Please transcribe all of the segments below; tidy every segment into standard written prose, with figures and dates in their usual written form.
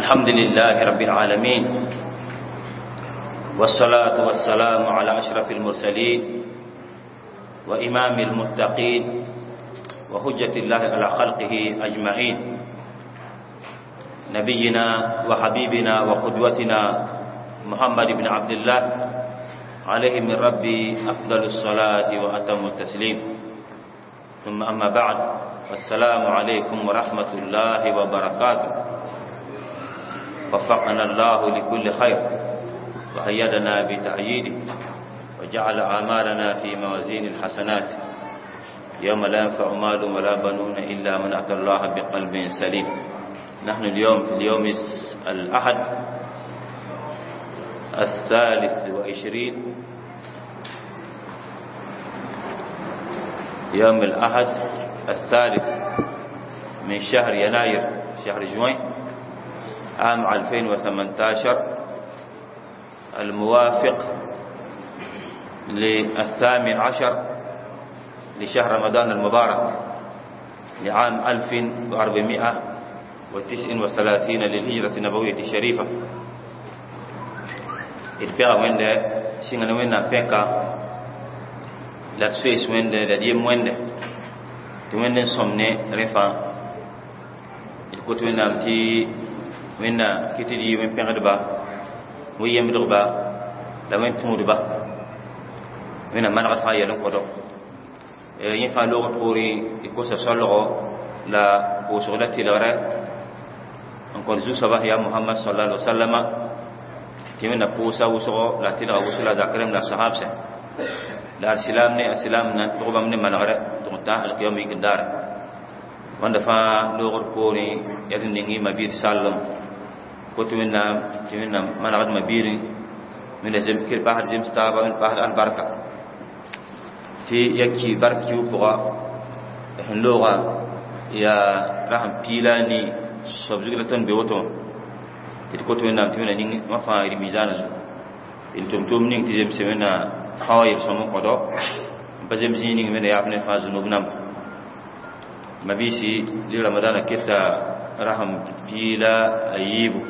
الحمد لله رب العالمين، والصلاة والسلام على أشرف المرسلين وإمام المتقين وحجة الله على خلقه أجمعين، نبينا وحبيبنا وقدوتنا محمد بن عبد الله عليه من ربي أفضل الصلاة وأتم التسليم. ثم أما بعد، السلام عليكم ورحمة الله وبركاته. وفقنا الله لكل خير وأيدنا بتأييده وجعل أعمالنا في موازين الحسنات يوم لا ينفع مال ولا بنون إلا من أتى الله بقلب سليم. نحن اليوم في اليوم الأحد 23 يوم الأحد 3 من شهر يناير، شهر جوين، عام 2018، الموافق ل18 لشهر رمضان المبارك لعام 1439 للهجرة النبوية الشريفة. إتباع وين سيغنا وين بيكا لا سويس وين ديم وين وين سومني رفا الكتب نامتي وين كتدي وين بيغدبا وين مدغبا لا وين تمودبا وين منغت فايا لنقدو ينفع لغة طوري يكوسا صلغو لا وشغلتي لغرا نقول زو صباح يا محمد صلى الله عليه وسلم تيمنا بوسا وسغو لا تلغا وسلا ذاكرم لا صحاب سه لا السلام ني السلام نغبا من منغرا تمتا القيوم يقدار وندفع لغة طوري يدني مبير سالم كتمنا تيمنا منغد مبير من زم كل بعد زم ستابا من بعد البركه تي يكي بركي وبغا هنلوغا يا رحم بيلاني سبزغلتن بيوتو تكوتو نام تيمنا نين ما فا رميزان زو انتم نين تيم سمنا خاير سمو قدو بزم زينين من يابن فاز نوبنام مبيسي لي رمضان كتا رحم بيلا ايبو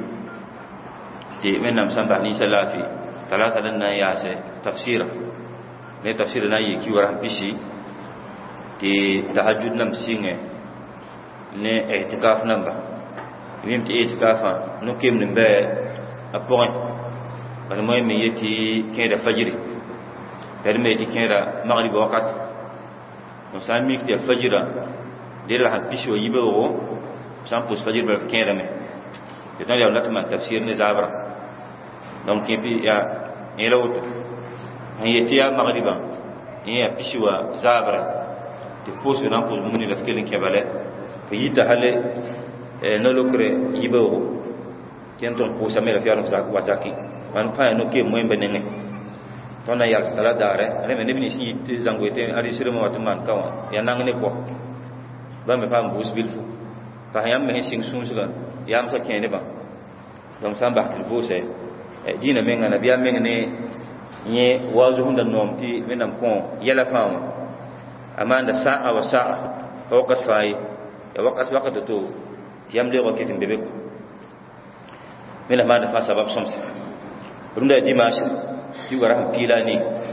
دي منام سامباني سلافي 3 لنا ياسه تفسيره ne tafsir na yi kiwara bishi ti tahajjud nam singe ne i'tikaf namba mim ti i'tikafa no kem nimbe apon par moy me yeti kenda fajiri per me ti kenda maghrib wakat no sami ti fajira de la bishi yibe wo sam pos fajir ber kenda me te tan ya latma tafsir ne zabra donc kepi ya elawt هي مغربا هي بشوا زابرا تفوس نقول من لفكلن كباله فيتا هل نلوكر يبو تنتون بوسا ميلا فيارم وزاكي وان فاي نو كي موين بننه تونا يال ستلا داره انا من بني سي زانغويتي اري سيرمو واتمان كاوا يا نانغني كو بام فام بوس بيلفو فهيام مه سين سونسلا يام سكينه با دون سامبا الفوسه دينا مين انا بيا مين ني nye wazu hunda nomti menam kon yala fama amanda sa'a wa sa'a waqt fai ya waqt to tiyam le wakitin bebe ko mena ma da fa sabab somse runda dimash ti wara pilani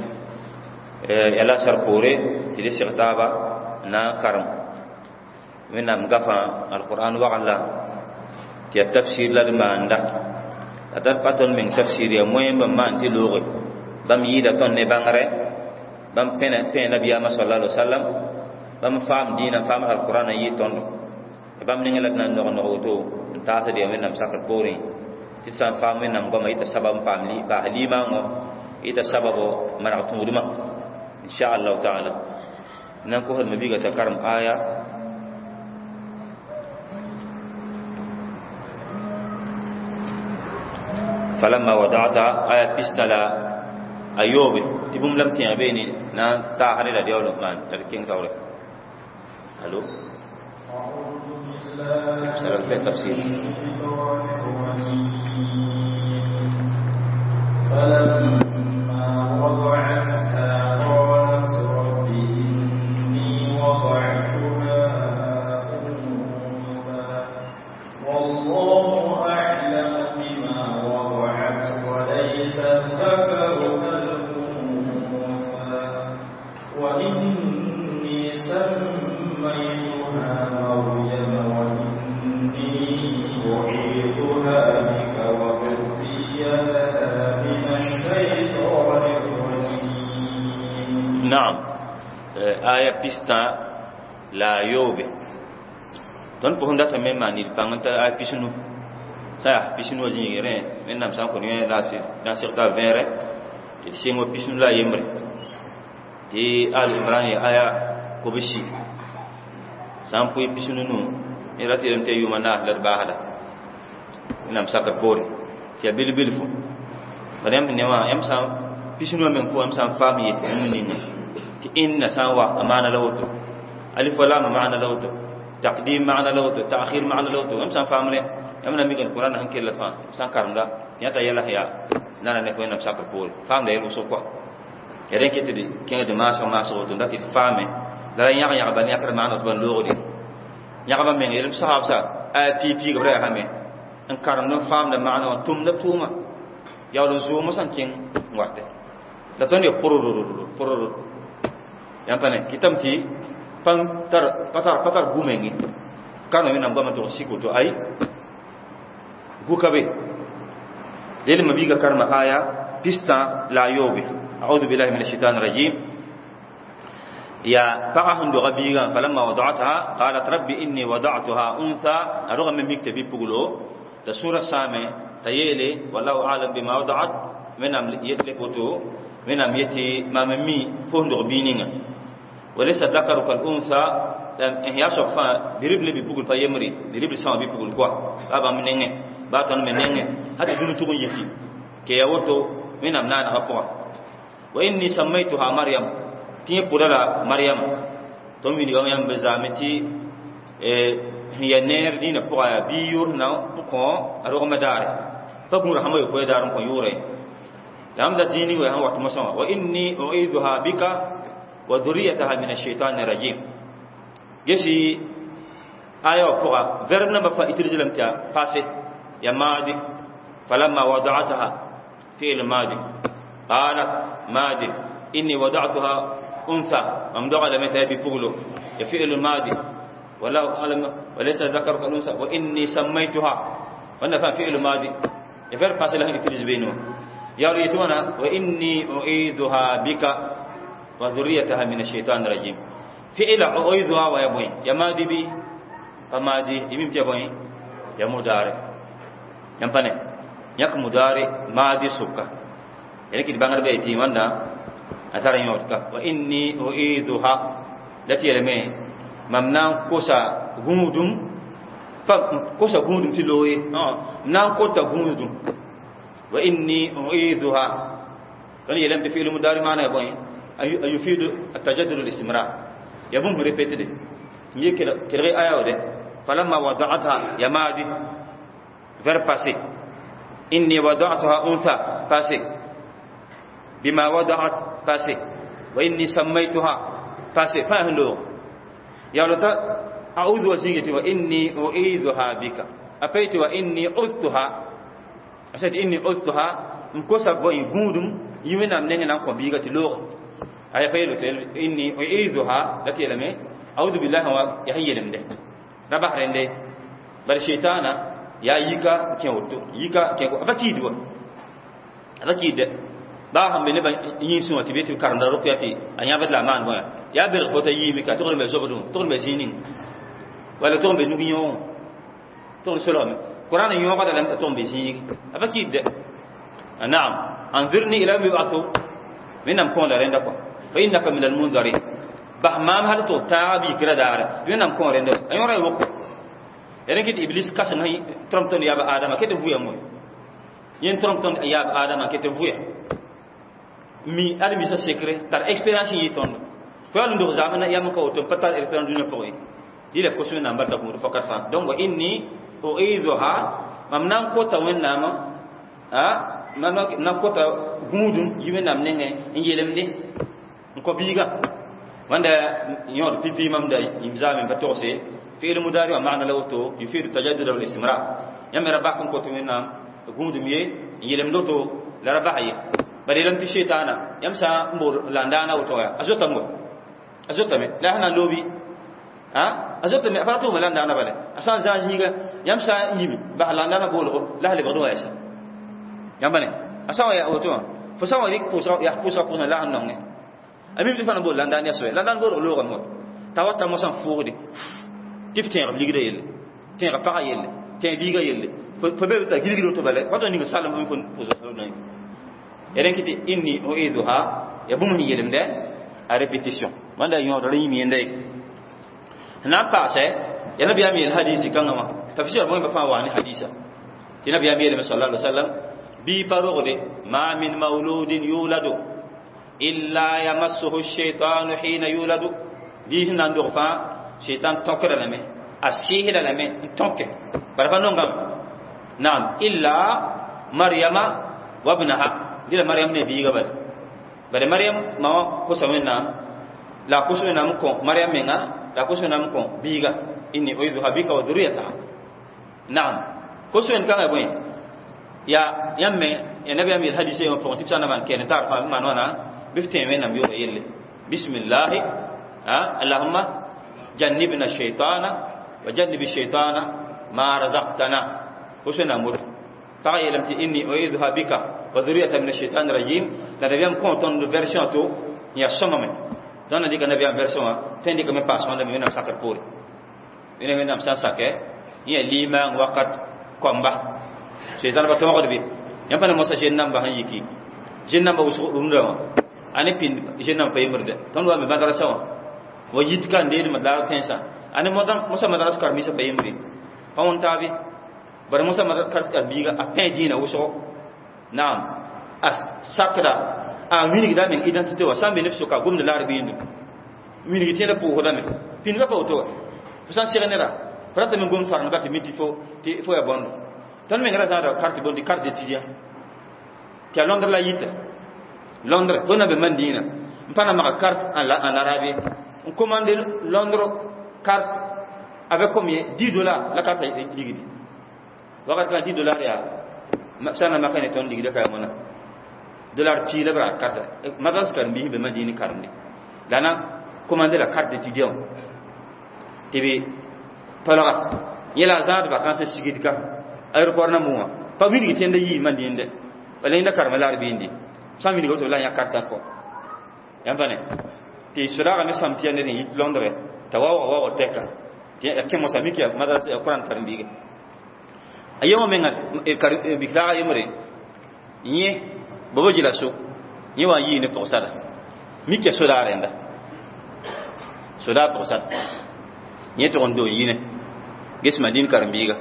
yala sar pore ti de sirtaba na karam menam gafa alquran wa alla ti tafsir la manda atat paton min tafsir ya moyen ba man ti logo bam yida ton ne bangare bam pena nabiya sallallahu alaihi wasallam bam fam dina fam alquran yi ton bam ne ngelat nan no to ta sa de men nam sakar pori ti san fam men nam goma ita sabab family ba halima ngo ita sababo maratu duma insha Allah taala nan ko hal mabiga ta karam aya falamma wada'ta ayat pistala ayobe tibum lam tiya beni na ta hare da diawlo man tarkin tawre allo a'udhu billahi min tafsir falamma wada'atha qalat rabbi inni wada'tuha unsa wallahu a'lam aya pista la yobe ton ko honda ta memma ni panganta aya pisunu sa pisunu jingere men nam san ko ni la ci dans certain vere ti singo pisunu la yembre ti al imran aya ko bishi sam ko pisunu nu irati lam te yumana la bahada nam sakar bori ti bil fu badam ne wa am sam pisunu men ko am sam fami ni ti inna sawa amana lawto alif wala maana lawto taqdim maana lawto ta'khir maana lawto am sam famle am na mi gal qur'an han kella fa san karnda nyata yalla ya nana ne ko nam sakar bori famle lu so ko yaren ke tidi kenga de ma so to ndati fame la ya ban yakra maana ban logodi ya ba men yelim sahab sa ati gabra ha me an karno fam da maana tum da tuma yawlo zo mo san king warte da ton yo pororo yang pane kitamti pang patar gumengi kanu minam gama to sikuto ai gukabe yeli mabiga karma aya pista la yobi a'udhu billahi minash shaitanir rajim ya ta'ahun do gabiga falamma wada'ataha qalat rabbi inni wada'tuha untha aruga min miktabi pugulo da sura same tayele wallahu a'lam bima wada'at minam yetlekoto minam yeti mamami fondo bininga وليس الذكر كالأنثى يشوف بريبل بيقول فيمري بريبل سما بيقول كوا أبا منينه باتون منينه هذا دون تقول يتي كي يوتو من أمنان أقوى وإني سميتها مريم تي بولا مريم تومي نيوم يوم بزامتي هي نير دين بقى بيور ناو بكون أروح مدار فبمر هم يقول دارم كيوري لام دتيني وهم وقت مسوا وإني أعيذها بك وذريتها من الشيطان الرجيم جسي آية فوق فرنا بفا إترجلم تيا فاسي يا مادي فلما وضعتها في المادي قالت مادي إني وضعتها أنثى ممدوع لم يتهبي فوقله يفعل المادي وليس ذكر كالأنثى وإني سميتها وأنا فعل المادي يفعل فاسي لهم إترج بينه يا ريتونا وإني أعيذها بك وذريتها من الشيطان الرجيم فعل أعيذها ويبوين يا مادي بي فمادي يمين تيبوين يا مداري يمبني يك مداري مادي سوكا يعني كده بانغر بيتي ماندا أتارا يوتكا وإني أعيذها التي يلمي ممنان كوسا غمودم كوسا غمودم تلوي نان كوتا غمودم وإني أعيذها فلي يلم بفعل مداري معنا يبوين يفيد التجدد الاستمرار يبون ريبيتد يكري آية وده فلما وضعتها يا مادي فير باسي إني وضعتها أنثى باسي بما وضعت باسي وإني سميتها باسي فاهلو يا لتا أعوذ وزيجتي وإني أعيذها بك أبيت وإني أذتها أسد إني أذتها مكوسا بوي غودم يمنا منين نكون بيجتي لو أي فيلو إني أعيذها لكي لمي أعوذ بالله ويحيي لمده ربح رنده بل الشيطان يا يكا كيوتو يكا كيو أبكيدوا أبكيد باهم بنبا ينسوا تبيتو كارندا رقياتي أن يابد لامان ويا يا برقوتا يميكا تقول بزوجدون تقول بزينين ولا تقول بنوبيون تقول سلام قرآن يوم قد لم تقول بزين أبكيد نعم أنظرني إلى ما يبعثوا منهم كون لرندكوا فإنك من المنذرين بحمام هل تعبي كلا دار منهم كون لرندكوا أيوة يوكو يعني كده إبليس كسر هاي ترمتون يا آدم كده هو يموي ين ترمتون يا آدم كده هو مي أدم يسا سكرة تر إكسبيرينس يتون فعلا ندوه زماننا يا مكو تون فتال إكسبيرينس دنيا بقوي دي له كوسمين نمبر تكمل فكر فان دون وإني أعيذها ممنام كوتا وين نام na kota gudun yiwe nam nenge injelem de ko biga wanda yor pipi mam day imzami batose fi'l mudari wa ma'na lawto yufidu tajaddud wal istimrar yamra bakon ko tumenam gudum ye injelem loto la rabaye bari lam ti shaytana yamsa mbur landana wato ya azota me la hana lobi azota me fatu landana bale asan zajiga yamsa yibi ba landana bolo la hali bado yasa yambane asawa ya oto fo sawa dik fo sawa ya fo sawa na la annonge ami bi fana bo landan ya so landan bo lo gon mo tawata mo san fuudi tiftin ligida yelle tin ka pa yelle tin diga yelle fo be ta gilgido to bale wato ni salam mo fon pozo nay eren kiti inni uiduha ya bum ni yelemde a répétition manda yon do yimi ndey na paase ya nabi amil hadisi kangama tafsir mo ba fa wani hadisa ti nabi amil sallallahu alaihi wasallam bi parode ma min mauludin yuladu illa yamassuhu ash-shaytanu hina yuladu di nan do fa shaytan tokra lame asihira lame tokke barfa nongam naam illa maryama wa ibnaha dila maryam ne bi gabal bare maryam ma ko sawena la ko sawena ko maryam menga la ko sawena ko biga inni uizu habika wa dhurriyata naam ko sawen kan boy ya yamme ya nabi amil hadisi ma fo tipsa na man ken tar fa man wana bifte men nam yo yelle bismillah allahumma jannibna shaytana wa jannibi shaytana ma razaqtana ko sawena mud fa yelamti inni uizu habika wa dhurriyata min ash-shaytan rajim la nabiam ko ton de version to ya somame dona diga nabiam version tendi ko me passe on de men sakar pour ina men am sa sake ya lima waqt komba shaytan ba tawo bi yam fa mo sa jennam ba han yiki jennam ba usu unda ani pin jennam fa yimurde ton wa me madrasa wa yitka ndedi madara tensa ani modan musa madrasa kar mi sa bayimri fa on tabi bar musa madrasa kar biga a pedina uso naam as sakra a mini da men identité wa sambe nefsu ka gumda larbi ni mini tena po hodame pin la pauto fusan sirenera prata men gum farna bati miti fo ya bon tan men gara zara carte bon di carte d'étudiant ti a Londres la yita Londres bona be mandina mpana ma carte en arabe on commande Londres carte avec combien $10 la carte ligidi wakat la $10 ya sana makane ton ligida kay mona dollar pi la bra carte madas kan bi be mandini karne dana commander la carte d'étudiant tibi pala yela zaad vacances sigidka aéroport na muwa pa wini tende yi mandinde wala inda karma lar bindi sami ni goto la ya carte ko yambane ti sura ga mesam tiende ni Londres tawawa wa teka ti ke Mozambique ya madrasa ya Quran tarbiga ayo menga bikra yemre nye bobo jilaso nye wa yi ne posada mike soda renda soda posada nye to ndo yi ne ges madin karbiga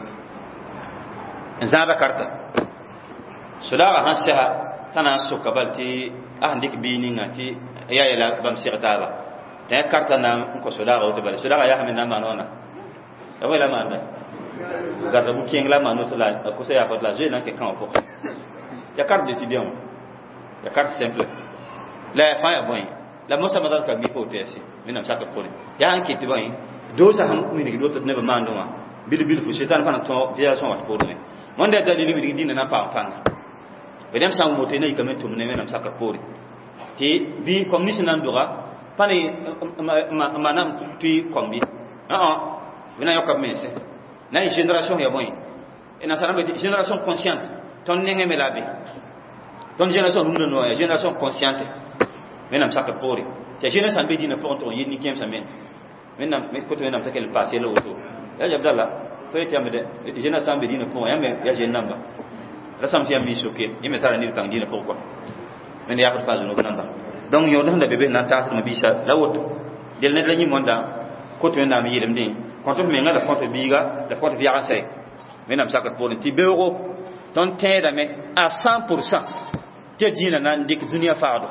nzaba karta soda ga hansa tana so kabalti ndik bini ngati ya yela bam sirtaba ta karta na ko soda ga otobal soda ga ya hamina manona wala manna garda bu king la manu la ko se ya la je na ke kan ko ya carte d'étudiant ya carte simple la fa ya boy la mosa madal ka bi ko tesi minam saka ko ya an ki tibai do sa ham mi ni do to ne ba mando ma bil fu setan fa na to dia so wat ko ne mon de dalili mi dina na pa fanga wedem sang mo te ne ka metum ne minam saka ko ti bi commission nan doga pani manam tu kombi vina yoka mese na une génération ya boy et na saramba génération consciente ton nenge melabe ton génération nous no ya génération consciente menam saka pori te génération be dina pour ton yini kem sa men menam me ko to menam takel passer le auto ya abdallah to eti amede eti génération be dina pour ya me ya je namba la sam ti ami choqué yime tara ni tang dina pourquoi men ya ko pas no namba donc yo nda bebe na ta ma bisa la woto del ne la ni monda ko to menam yidem din quand on menga la fonte biga la fonte via sai menam saka pour ti beuro don teda me à 100% te dina nan dik dunia faado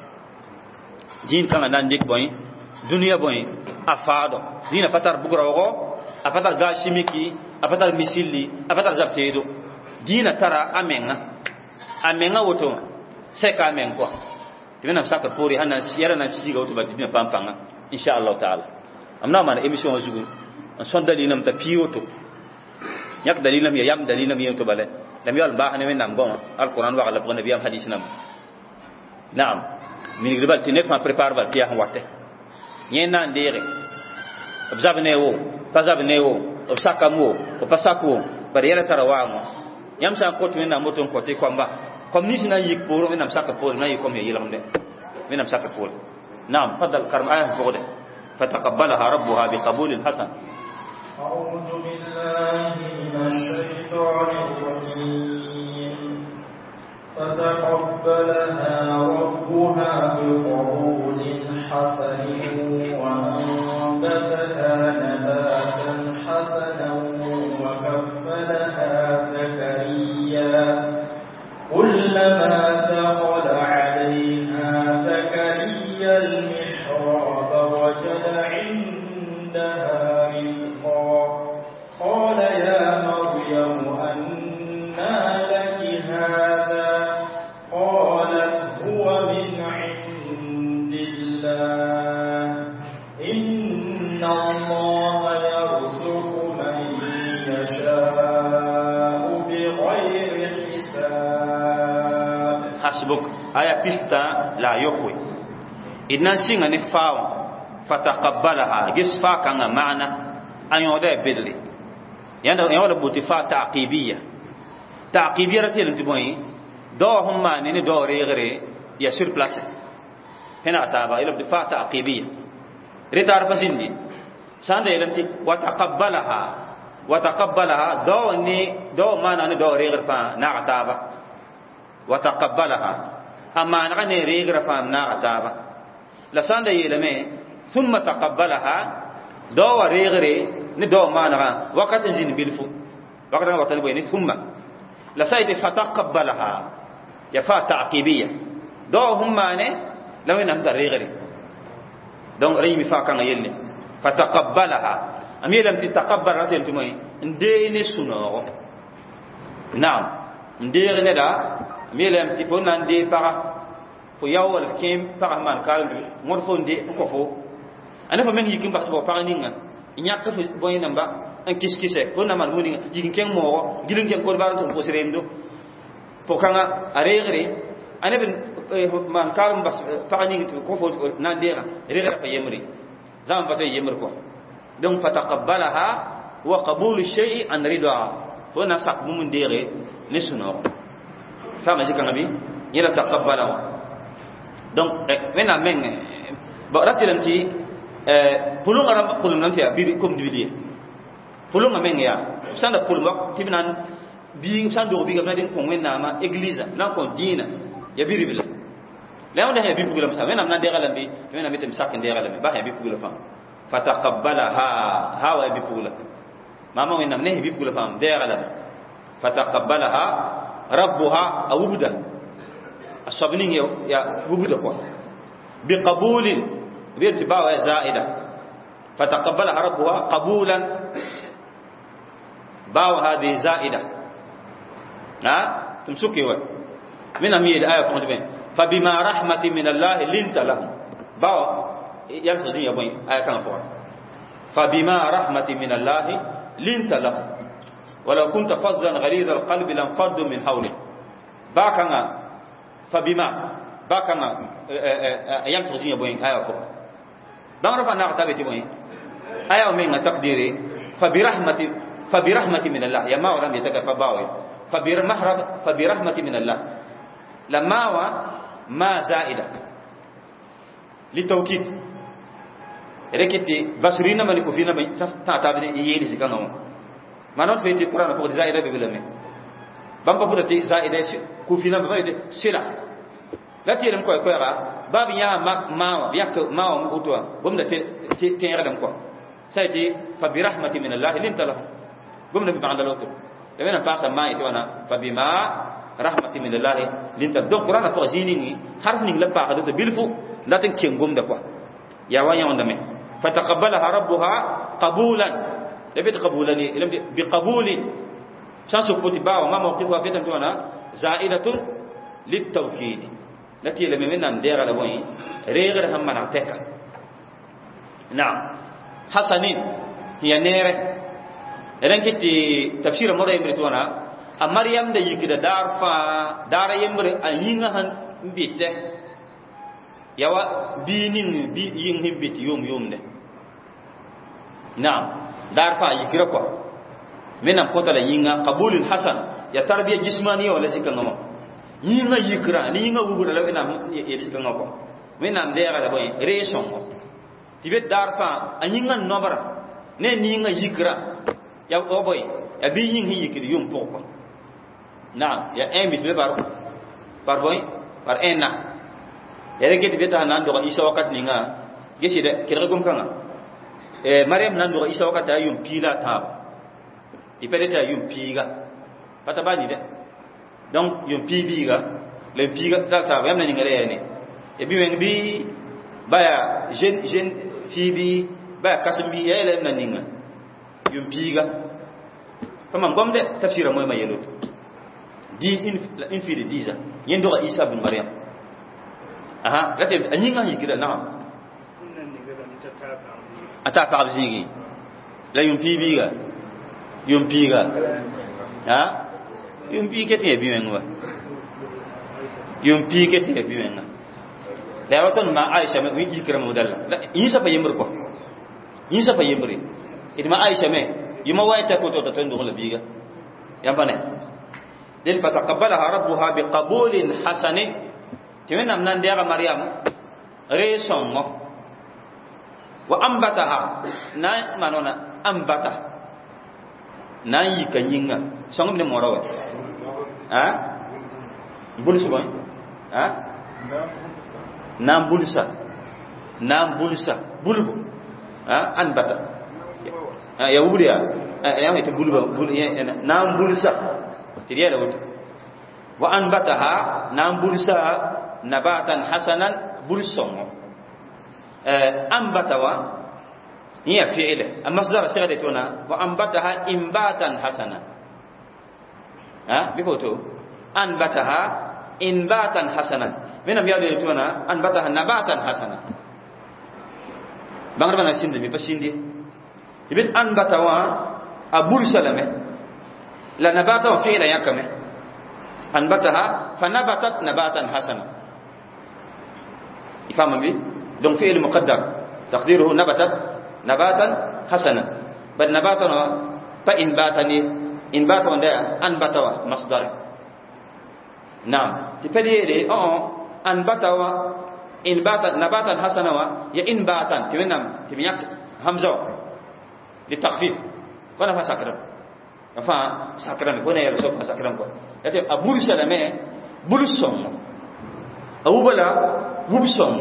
din kan nan dik boy dunia boy afado dina patar bugrogo a patar ga chimique a patar misili a patar zaptedo dina tara amenga woto seka amen quoi ti menam saka pour hanan siyara nan siga woto ba dina pampanga inshallah taala amna man émission ojugu son dalilam ta piyoto yak dalilam ya yam dalilam yeto bale lam yal ba hane nam bon alquran wa ala nabi am hadith nam naam min gribal tinef ma prépare bal tiya watte nyena ndere obzabne wo pazabne wo obsakamo opasako bari yara tarawamo yam sa ko to na moton ko te komba comme ni sina yik poro nam saka poro na yikom ye yilamde minam saka poro نعم فضل كرم آية فوقه فتقبلها ربها بقبول حسن. أعوذ بالله من الشيطان الرجيم. فتقبلها ربها بقبول حسن وأنبتها نباتا حسنا وكفلها زكريا كلما دخل عليها زكريا المحراب وجد عندها رزقا قال يا مريم أنى لك هذا قالت هو من عند الله إن الله يرزق من يشاء بغير حساب. حسبك آية بيستا لا يقوي إذن سيغا نفاو فتقبلها جس فاكا معنى أن يوضع بدلي يعني يوضع بوتفاء تعقيبية رتي لنتبوين دو هم مانين دو ريغري يسير بلاسي هنا أتابع إلى بوتفاء تعقيبية رتار بسندي ساند يلمتي وتقبلها دو مانا دو ريغر فان نعتابع وتقبلها أما نغني ريغر فان نعتابع لساند يلمي ثم تقبلها دو ريغري ندو مانا وقت نزين بالفو وقت نبوين ثم لسايد فتقبلها يفا تعقيبية دو هم ماني لو نمد ريغري دون ريمي فاكا يلي فتقبلها أمي لم تتقبل راتي انتمي نديني سنو نعم نديني دا أمي لم تفون ندي بقى فياو الكيم بقى من قال مرفون دي كفو أنا فمن يكيم بقى بقى نينا إنياك بوين نمبا أن كيسكيسة بونا من موني يكين كم مو جيلين كم كل بارن تنفوس ريمدو بوكانا أريغري أنا بن من قال بس بقى نينا كفو نادينا ريغري فيمري زمان بتوي يمر كفو donc fataqabbalaha wa qabul shay'i an ridha fona sak mum ndere ni suno fama jika nabi yela taqabbalaha donc wena men ba ratilanti pulung arab pulung nanti ya bi comme dividier pulung men ya sanda pulung wak tibinan bi sando bi gamna den ko wenna ma église na ko dina ya biribila law da bi pugula sa wena na degala bi wena mitem sak ndegala bi ba ya bi pugula fam فتقبلها هاو بيقول ماما وين نمنه بيقول فهم ده غلب فتقبلها ربها او بدا الصبنين يا بدا كو بقبول بيرتباع زائده فتقبلها ربها قبولا باو هذه زائده ها تمسكي و من امي الايه فبما رحمه من الله لنت لهم باو يرسل يا بوين آية كان فور فبما رحمة من الله لنت له ولو كنت فظا غليظ القلب لانفضوا من حولك باكنا فبما باكنا يرسل يا بوين آية فور دعنا فانا كتابتي بوين آية من تقديري فبرحمة من الله يا ما ورم يتكفى باوي فبرحمة من الله لما ما زائدة للتوكيد ركتي بصرينا من كفينا تاتابني ييدي سكانو ما نوت في القران فوق زائده ببلمي بام بودتي زائده كفينا بيد سلا لا تيرم كوي كويرا باب يا ما ياك ما اوتوا بومنا تي يردم كو سايتي فبرحمه من الله لنت له بومنا بمعنى لوتو لمن باسا ما يتوانا فبما رحمه من الله لنت دو قران فوق زيني حرف ني لا باخ دو بيلفو لا تنكين غوم دكوا يا وانيا وندمي فتقبلها ربها قبولا تبيت قبولني بقبول سانسو كتبا وما موقفها في تمتونا زائدة للتوكيد التي لم يمنا ندير على وين ريغر هم منعتك نعم حسنين هي نيره إذن كتي تفسير مرة يمرتونا مريم ده يكيد دار يمر أينها هن بيته يوا بينين بيين هم بيت يوم ده نعم دار يكيركوا من أم قتل يينا قبول الحسن يا تربية جسمانية ولا شيء كنغما يينا يكرا يينا وبر لا بينا يشكنغما wẽnnaam deega la bõe ree sõngo tɩ bet daar fãa a yĩngã nobra ne ninga yikra ya boy ya bi yin hi yikri yum pokko naam ya embit be par boy par enna ya reke te beta nan do isa wakat ninga gesi de kire gum kanga mariam nan do isa wakat ayum pila tab di pede ta yum piga pata bani de donc yum pibiga le piga ta sa yam nan ngare ne e bi wen bi baya jen fibi baya kasbi ya ele nan ninga yum piga fama ngomde tafsira moy mayelo di infide diza yendo isa bin maryam aha lati anyinga yikira na ata pa abzingi la yum piga ha yum pi kete bi menwa yum pi kete bi menna da waton ma aisha me wi yikira modalla yisa pa yember ko yisa pa yembre idma aisha me yima wayta ko to tando la biga yambane del fataqabbalaha rabbuha biqabulin hasanin timenam nan dia maryam reson wa ambataha na manona ambata na yikanyinga songom ne morawa ha bulsu boy ha nam bulsa bulbu ha anbata ya wudiya ya ita bulba nam bulsa tidiya da wuta wa anbataha nam bulsa nabatan hasanan bulsongo ambatawa hiya fi'ila المصدر صيغتنا وانبتها انباتا حسنا بفوتو انبتها انباتا حسنا من بيادتنا انبتها نباتا حسنا بانغ بنا سيندي بسيندي يبت انبتوا ابول سلامه لا نباتا فعلا يكمه انبتها فنبتت نباتا حسنا يفهم بي دون فعل مقدر تقديره نبتت نباتا حسنا بل نباتا فإنباتني إنباتا وندا أنبتا مصدر نعم تفدي أنبتا إنباتا نباتا حسنا يا إنباتا تمنام تمياك همزة للتخفيف وانا فسكرا سكرا وانا يا رسول فسكرا يتي أبول سلامة بولسون أو بلا وبسون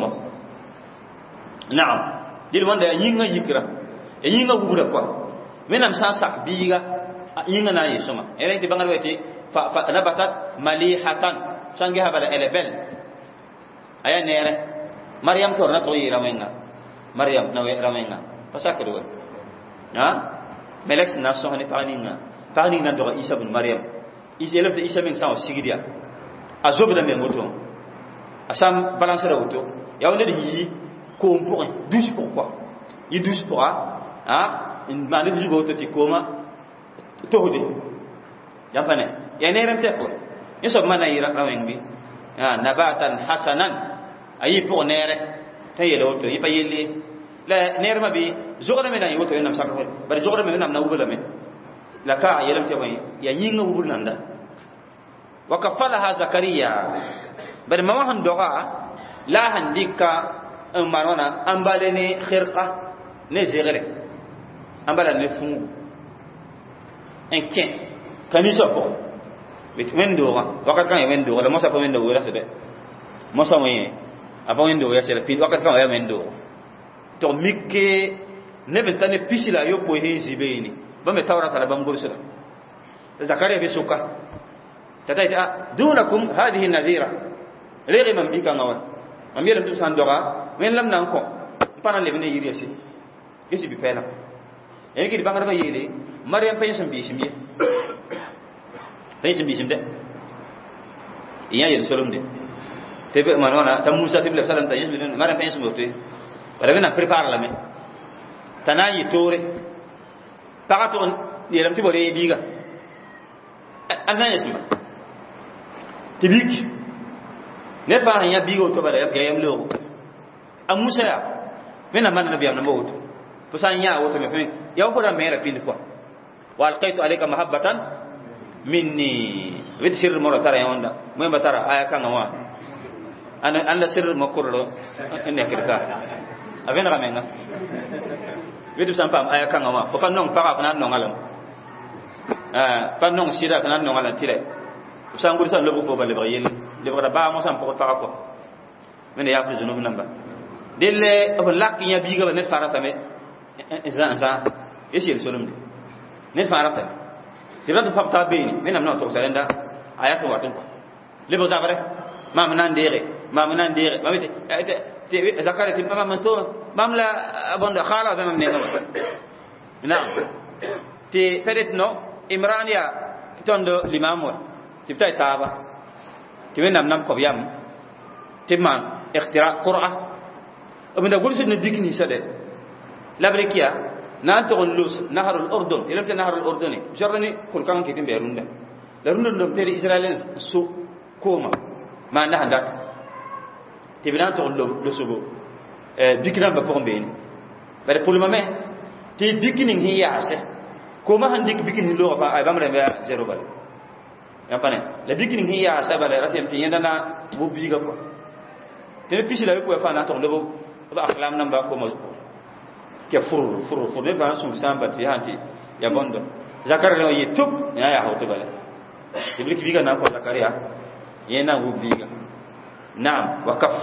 نعم dil wanda yinga yikra yinga wura kwa menam sa sak biga yinga na yesuma ere ti bangal weti fa nabatat malihatan sangi habala elebel aya nere maryam to na to yira menga maryam na we ramenga pasakru ha melex na so hani paninga do isa bin maryam isa lebta isa men sa sigidia azobda men moto asam balancer auto yawle di ko pour douce pourquoi il douce pour une manière de jouer au tikoma tohde yafane ya neram tekko yeso mana ira rawenbi nabatan hasanan ayi pour nere tayelo to yifa yelle la nerma bi zogre me na yoto enam sakko bari zogre me enam na wubula me la ka yelam te way ya yinga wubul nanda wa kafalaha zakariya bari mama han doga la handika marona ambale ne khirqa ne zegere ambala ne fungu enken kanisa po bit wendo wakat kan wendo wala mosa po wendo wala sebe mosa moye apa wendo ya sele pin wakat kan ya wendo to mikke ne betane pisila yo po hezi beini ba me tawra tala bangul sura zakaria be suka tataita dunakum hadhihi nadhira rege man bika ngawa amira tu sandoga men lam nan ko pana le bene yiri asi isi bi pela e ki bangar ba yiri maryam pension bi simye de iya yir solum de tebe manona ta musa tibla salam ta yiri maryam pension bote wala bena prepare la me tanayi tore pagato yelam tibore biga anna yesma tibiki ne fa hanya bigo to bala ya yam lo amusa ya mena man nabiya na mawt to sanya woto me fe ya ko da mera pin ko wa alqaitu alayka mahabbatan minni wid sirr mora tara yonda mo ba tara aya kan wa anda sir makurro ne kirka aven ramenga wedu sampa aya kanga ma ko panong para pana non alam panong sira kana non alam tire sangur san lobu ko balle bayel le bara ba mo sam ko para ko men ya plus zunub namba dille of lak nya biga ne farata me za esi solum ne farata tira to papta be ni men am non to salenda aya ko watun ko le bo zabare mam nan dere mamete te zakare ti mama manto mamla abonda khala be mam ne ngam na ti pedet no imrania tondo limamor ti tay taba ti wenam nam ko yam ti man ikhtira qur'a abinda gursu ne dikni sade labrikia nan to lus nahar al-urdun ilam ta nahar al-urduni jarrani kul kan ki timbe runda la runda dum tere israeliens su koma ma na handak tibina to lo sugo dikina ba ko mbeni bare pour le moment ti dikini hi yaase ko ma handik bikini lo fa ay bamre ba zero bal ya pane la dikini hi yaase bale ratem ti yenda na bu biga ko te pisi la ko fa na to lo ba akhlam namba ko mo ke furu ne ba su samba ti hanti ya bondo zakaria yi tup ya hawto bale iblik biga na ko zakaria yena bu biga نعم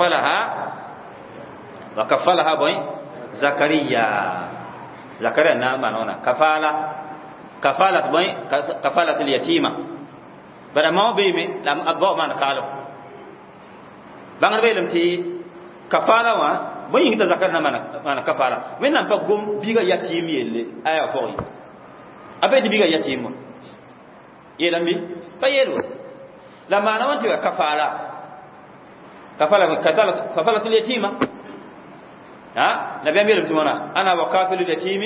وكفلها بوين زكريا نعم أنا كفالة بوين كفالة اليتيمة بدا ما بيمي لم أبو ما نقاله بانغ بيلم تي كفالة وا بوين كتا زكرنا ما نكفالة وين نام بقوم بيغا يتيمي اللي آية فوي أبي بيغا يتيم يلمي فيلو لما أنا وانتي كفالة اليتيمة نبي أمير بتمنى أنا وكافل اليتيم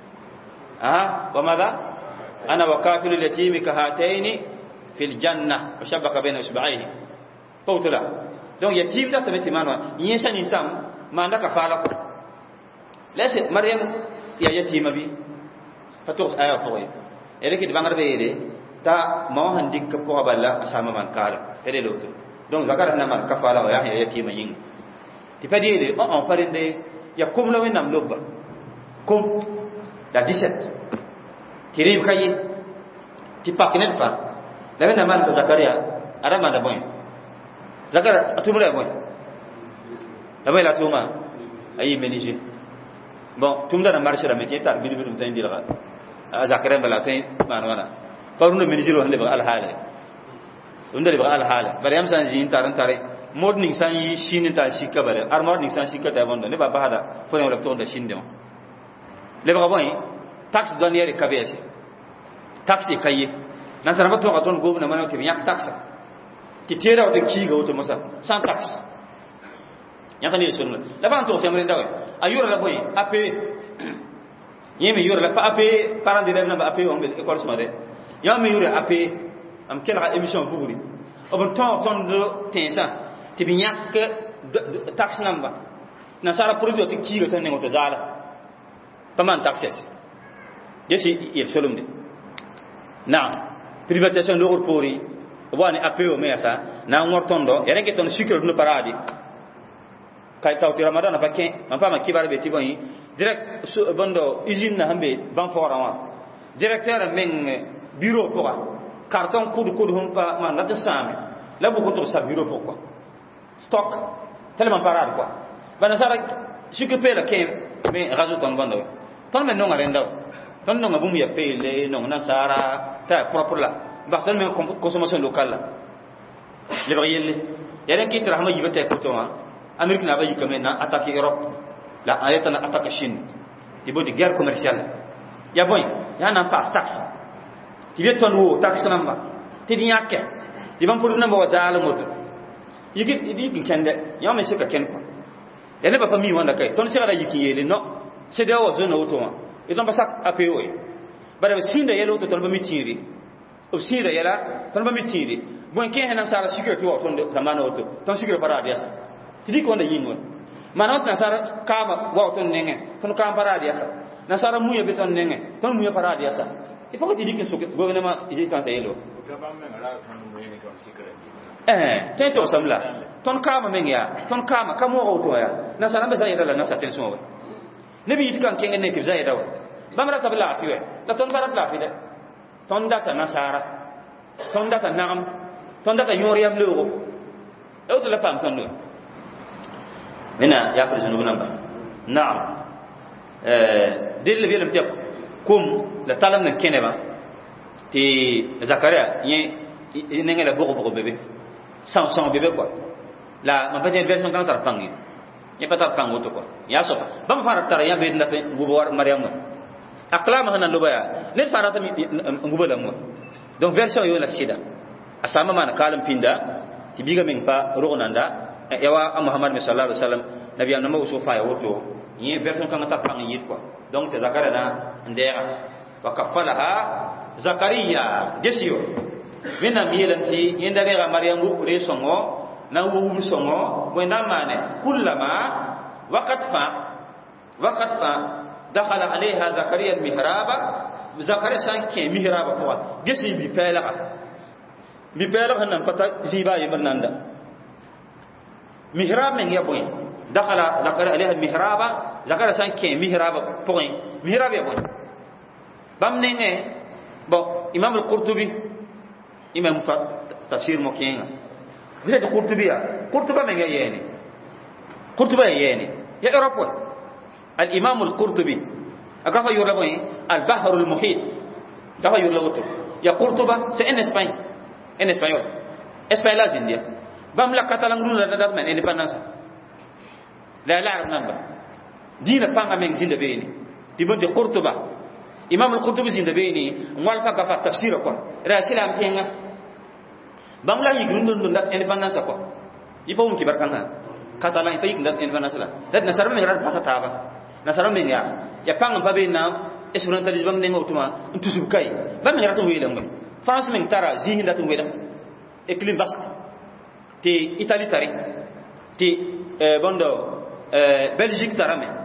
وماذا أنا وكافل اليتيم كهاتين في الجنة وشبك بين إصبعيه قلت لا donc yatim da tameti manwa yesa ni tam manda kafala ko lese maryam ya yatima bi fatos aya ko ere ki bangar be ede ta ma handik ko balla asama man kala ede lotu donc zakara na man kafala wa ya yatima yin ti padi de on parinde ya kum la wenam lobba kum la 17 tirib khayi ti paknet fa la wenam man zakaria ara ma da boy zakara atumre boy la boy la tuma ayi menije bon tumda na marché la métier tar bidu bidu tan dira zakaria bala tay manwana paruno menije lo hande ba al hala undari ba al hala bari am san jin taran tare modning san yi shinin ta shika bare armor ning san shika ta bonda ne ba hada fo ne lapto da shinde le ba boy tax doniere kabesi taxi kayi nan san ba to ka don gobna mana ke yak tax ki tera o de ki ga auto masa sans tax yakani sunna la ban to semre ndawe ayura la boy ape yemi yura la pa ape parent de na ba ape on be école smade yami yura ape am kela émission buguri obon ton do tensa tibiñak tax namba na sara produit te kiga tan ngo to zala paman taxes desi il solumde na privatisation do pori wani apeo mesa na ngortondo yere ke ton sucre no paradi kay tawti ramadan ba ken man pa ma kibar be tiboni direct bondo usine na hambe ban fora wa directeur men bureau pour carton coup hon pa man la same la bu ko to sa bureau pourquoi stock tellement parade quoi bana sara sucre pela ken mais rajoute ton bando ton men non arenda ton non abumu ya pele non na sara ta propre la ba ton men consommation locale le bayelle yaren ki rahma yibate ko to Amérique na ba yikame na attaque Europe la ayata na attaque Chine ti bodi guerre commerciale ya boy ya na pas taxe ti veton wo taxe namba ti di yake ti ban pour namba wazala moto yiki kende ya me shika ken ko ya ne ba pa mi wanda kai ton shira yiki yele no se de wo zona auto ma e ton basak apo e ba de sinda yele auto ton ba mi tiri o sinda yela ton ba mi tiri bon ken hena sara security wa ton de zamana auto ton security para adiasa ti di ko nda yinwo manot na sara kama wa ton nenge ton kama para adiasa na sara muye beton nenge ton muye para adiasa il faut que tu dis que ce gouvernement il est quand ça yelo tento samla ton kama men ya ton kama kamo auto ya na sana be zayda la na sa tension wa nabi yit kan kengen ne ke zayda wa bamra ta bla fi we la ton bara bla fi de ton data nasara ton data nagam ton data yoriyam lewo auto la pam ton no mena ya fa zunu namba na'am dil bi lam tek kum la talam na keneba ti Zakaria ye nengela bogo bébé sans bébé quoi la ma petite version quand tar pangi ye pata pango to quoi ya so bam fara tar ya be ndafe ngubor Mariam aklama hanan lo baya ne fara ta ngubala mo donc version yo la sida asama man kalam pinda ti biga men pa rogonanda yawa Muhammad sallallahu alaihi wasallam nabi amna usufa ya woto ye version quand tar pangi yit quoi donc Zakaria na ndera wa kafalaha Zakaria desio mina mielanti yenda ga Mariam bu re songo na wu songo wenda mane kullama waqat fa dakhala alaiha Zakaria al-mihraba Zakaria san ke mihraba ko gesi bi pela hanan pata ziba yimnanda mihrab men ya boy dakhala Zakaria alaiha al-mihraba Zakaria san ke mihraba point mihrab ya boy bam nenge bon imam al-Qurtubi imam tafsir mokenga vile de Qurtuba men yene Qurtuba yene ya Europe al-imam al-Qurtubi agafa yurabo al-bahr al-muhit dafa yurabo ya Qurtuba c'est en espagnol la zindia bam la catalan rula da men indépendance la arab namba dina panga men zinda beni dibo de Qurtuba imam al-Qurtubi zinda beni ngwal fa gafa tafsir ko rasilam tenga bam la yigru ndon dat indépendance ko ipo um kibar kanga catalan pay ndat indépendance la dat nasara men rat patata ba nasara men ya panga ba be na esperantalisme bam nengo tuma ntusub kay bam men rat wele ngam France men tara zihi ndat wele éclim basque te Italie tari te bondo Belgique tara men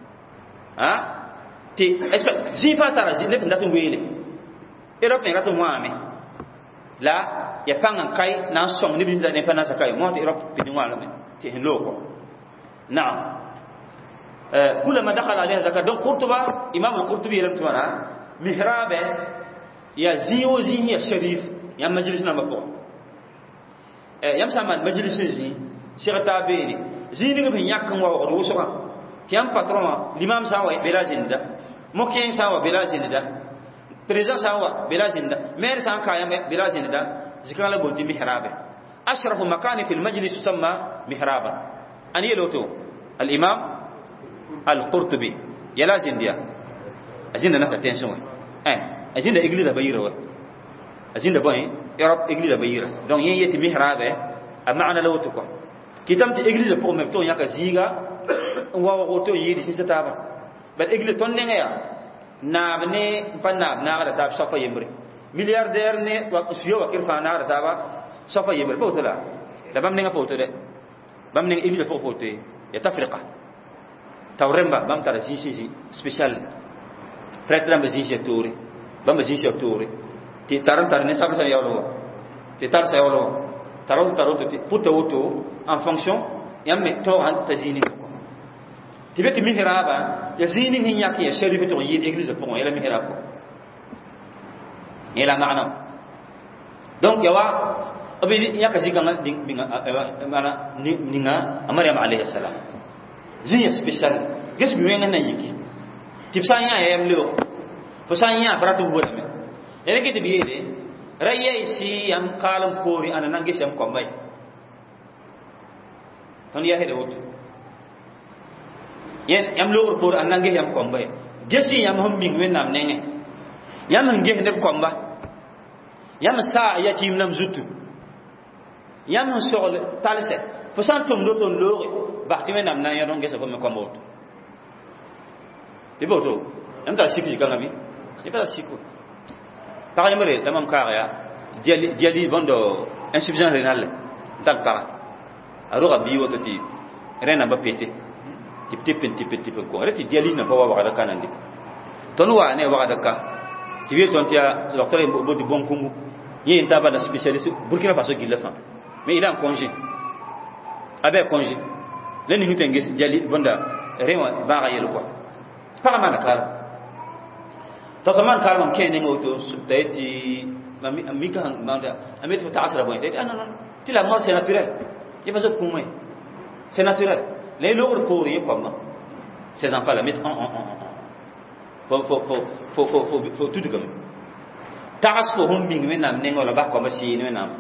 te zifa tara zi lep ndat wele Europe men rat moame la ya pangan kai na song ni bizda ne pana sakai mo ti Europe bi ngwala me ti hen loko na'am كلما دخل عليها زكاة دون قرطبة إمام القرطبي لم تمنع محرابه يا زيو زي يا شريف يا مجلسنا مبو يا مسامن مجلس زي شيخ تابيني زي نيغ بن ياكن وا روسوا كيام باترون الإمام ساوا بلا زندا موكين ساوا بلا زندا بريزا ساوا بلا زندا مير سان كايا بلا زندا زكالا بولتي محرابه أشرف مكان في المجلس يسمى محرابا أن يلوتو الإمام القرطبي يلا زنديا أزين الناس attention أزين إغلي دبيرة أزين دبوين يرب إغلي دبيرة donc يتي محرابه أمعنا لو تكو كتام إغلي دبوم مبتو ياك زيغا ووغوتو يدي سيستابا بل إغلي تونينغا نابني بناب ناغا داب صفا يمري ملياردير ني وسيو وكيرفا ناغا دابا صفا يمري بوتلا لبام نيغا بوتو دي بام نيغا إغلي دبو بوتو يتفرقه tawremba bam tara sisi special fretra mba sisi touri bam sisi touri ti taran tar ne sabta yawlo ti tar sa yawlo taro ti puta auto en fonction yamme to han tazini ti beti mihraba yazini hin yaki ya sharifi to yidi église pour yela mihrab ko yela maana donc yawa abi yaka jikanga dinga mana ninga Maryam alayhi salam ziya special ges bi wenga na yiki tipsanya ya mlo fosanya faratu bodame ene kiti biede raya isi am kalam pori anana gesam kombay ton ya hede wotu yen am lo pori anana gesam kombay gesi yam hombing wenam nenge yam nge hede komba yam sa ya tim nam zutu yam sogol talse fosantum loton lori bahti menam na ya donge sako me komboto iboto am ta sikki kala bi ibala sikko ta yamre tamam kaaya diali bondo insuffisance rénale dal para aroga bi woto ti rena ba pété tip ko reti diali na ba wa da kanandi tonwa ne wa da ka ti wi ton tia docteur bo di bon kungu yi ta ba da spécialiste Burkina Faso gilla fa mais il est en congé abe konji le ni hutenge jali bonda rewa ba ga yelo ko pa ma na kala to zaman kala mam ken ngo to subtaiti mi ka manda amit fa ta'asra boy te ana ti la mort c'est naturel il va se poumer c'est naturel les lourds pour y comme ces enfants la mettent faut tout comme ta'as fo hum bing menam nengo la ba ko ma si ni menam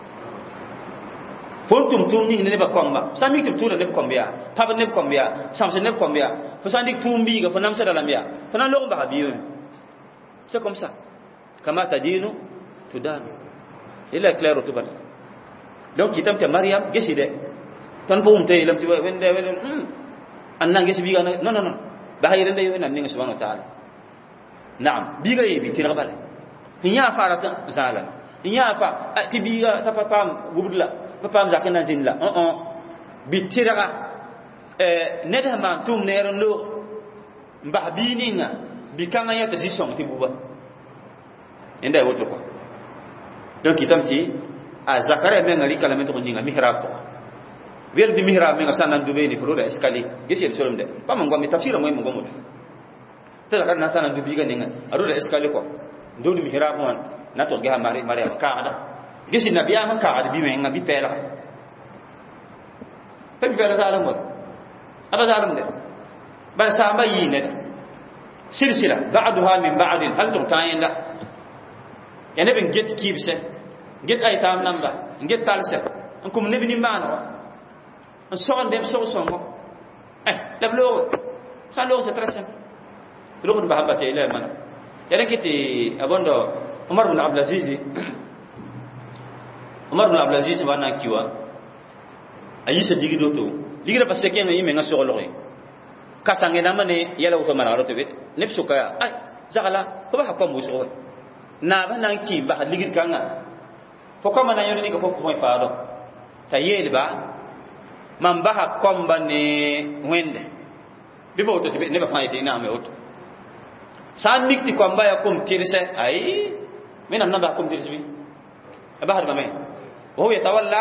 fo tum ni ne ba komba sami tum tum ne kombia pa ba ne kombia samse ne kombia fo sandik tum bi ga fo nam sa da lambia fo nan lo ba biyo c'est comme ça kama tadinu tudan il est clair tout bal donc kitam te Maryam gesi de tan bo umte ilam ti wende annan gesi biga non ba hayre ndey wena ninga subhanahu wa ta'ala na'am biga yi bi tirabal hinya farata zalam hinya fa ti biga ta papam gubudla papam zakana zinla bi tiraga neda ma tum neron lo mbah bininga bi kanga ya tasison ti buba enda woto ko donc kitam ti a zakara men ngari kala men to nyinga mihrab ko wel di mihrab men sanan dube ni furo da escalier gesi el solum de pa man gomi tafsir mo mo gomo te zakara na sanan dubi ga ninga aro da escalier ko do di mihrab mon na to ga mari ka ada gesi nabiya man ka ada bi men ngabi pela pe bi pela zalam mo aba zalam de ba sa ba yi ne silsila ba'daha min ba'd hal tum tayinda yani ben get kibse get ay tam namba get talse kum nebi ni mano on so dem so songo dablo sa lo c'est très simple lo ko ba te ila man yana kiti abondo Umar bin Abdul Aziz wana kiwa ayisa digido to digira parce que ngi me ngaso lo kasange namane yala ko mana ro to bet nepsu ka ay zakala ko ba ko muso na ba nan ki ba ligir kanga fo ko mana yoni ko ko moy faado tayel ba man ba komba ne wende bi bo to be ne ba faayte na me oto san mikti komba ya kum tirse ay minam na ba kum tirse bi ba har ba me wo yatawalla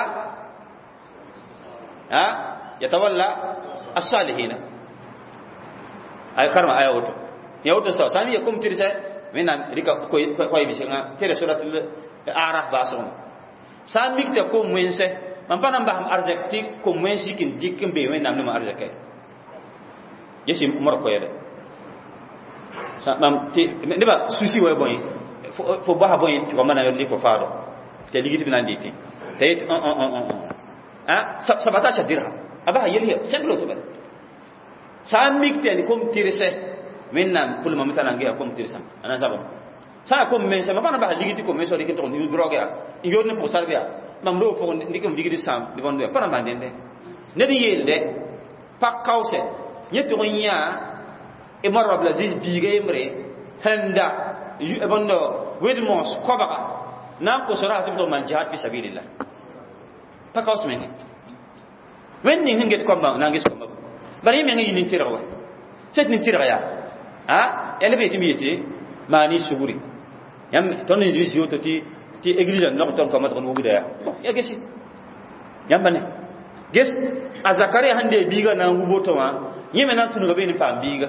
yatawalla as-salihin ay karma ay oto ya oto sa san ya kum tirse minam rika ko bi singa tere suratul araf ba so sa mikte ko mwense man panam baham arzekti ko mwensi kin dikin be wen namno arzekay jesi umar ko yede sa mam ti ne ba susi way boy fo ba boy ti ko mana yodi ko faado te ligiti binan diti te sabata shadira aba yeli seblo to ba sa mikte ni kom tirse menam pul mamitana ngi kom tirsa ana sabam sa ko men sama bana ba ligiti ko men so ligiti ko ni drogue ya yorne pour salvia mam do ko ndikum digiti sam di bondo para mandende ne di yelde pak kause yeto nya e Umar Abdul Aziz biga emre handa yu e bondo wedmos ko baka na ko sura to man jihad fi sabilillah pak kause men ni nget ko ma na ngis ko ma bari men ngi ni tirawa set ni tirawa ya ele be timiyete mani suguri yam tonni du si oto ti église no ton ko mat ko wuda ya gesi yam bane ges azakari hande biga na ngubo to ma yeme nan tunu be ni pam biga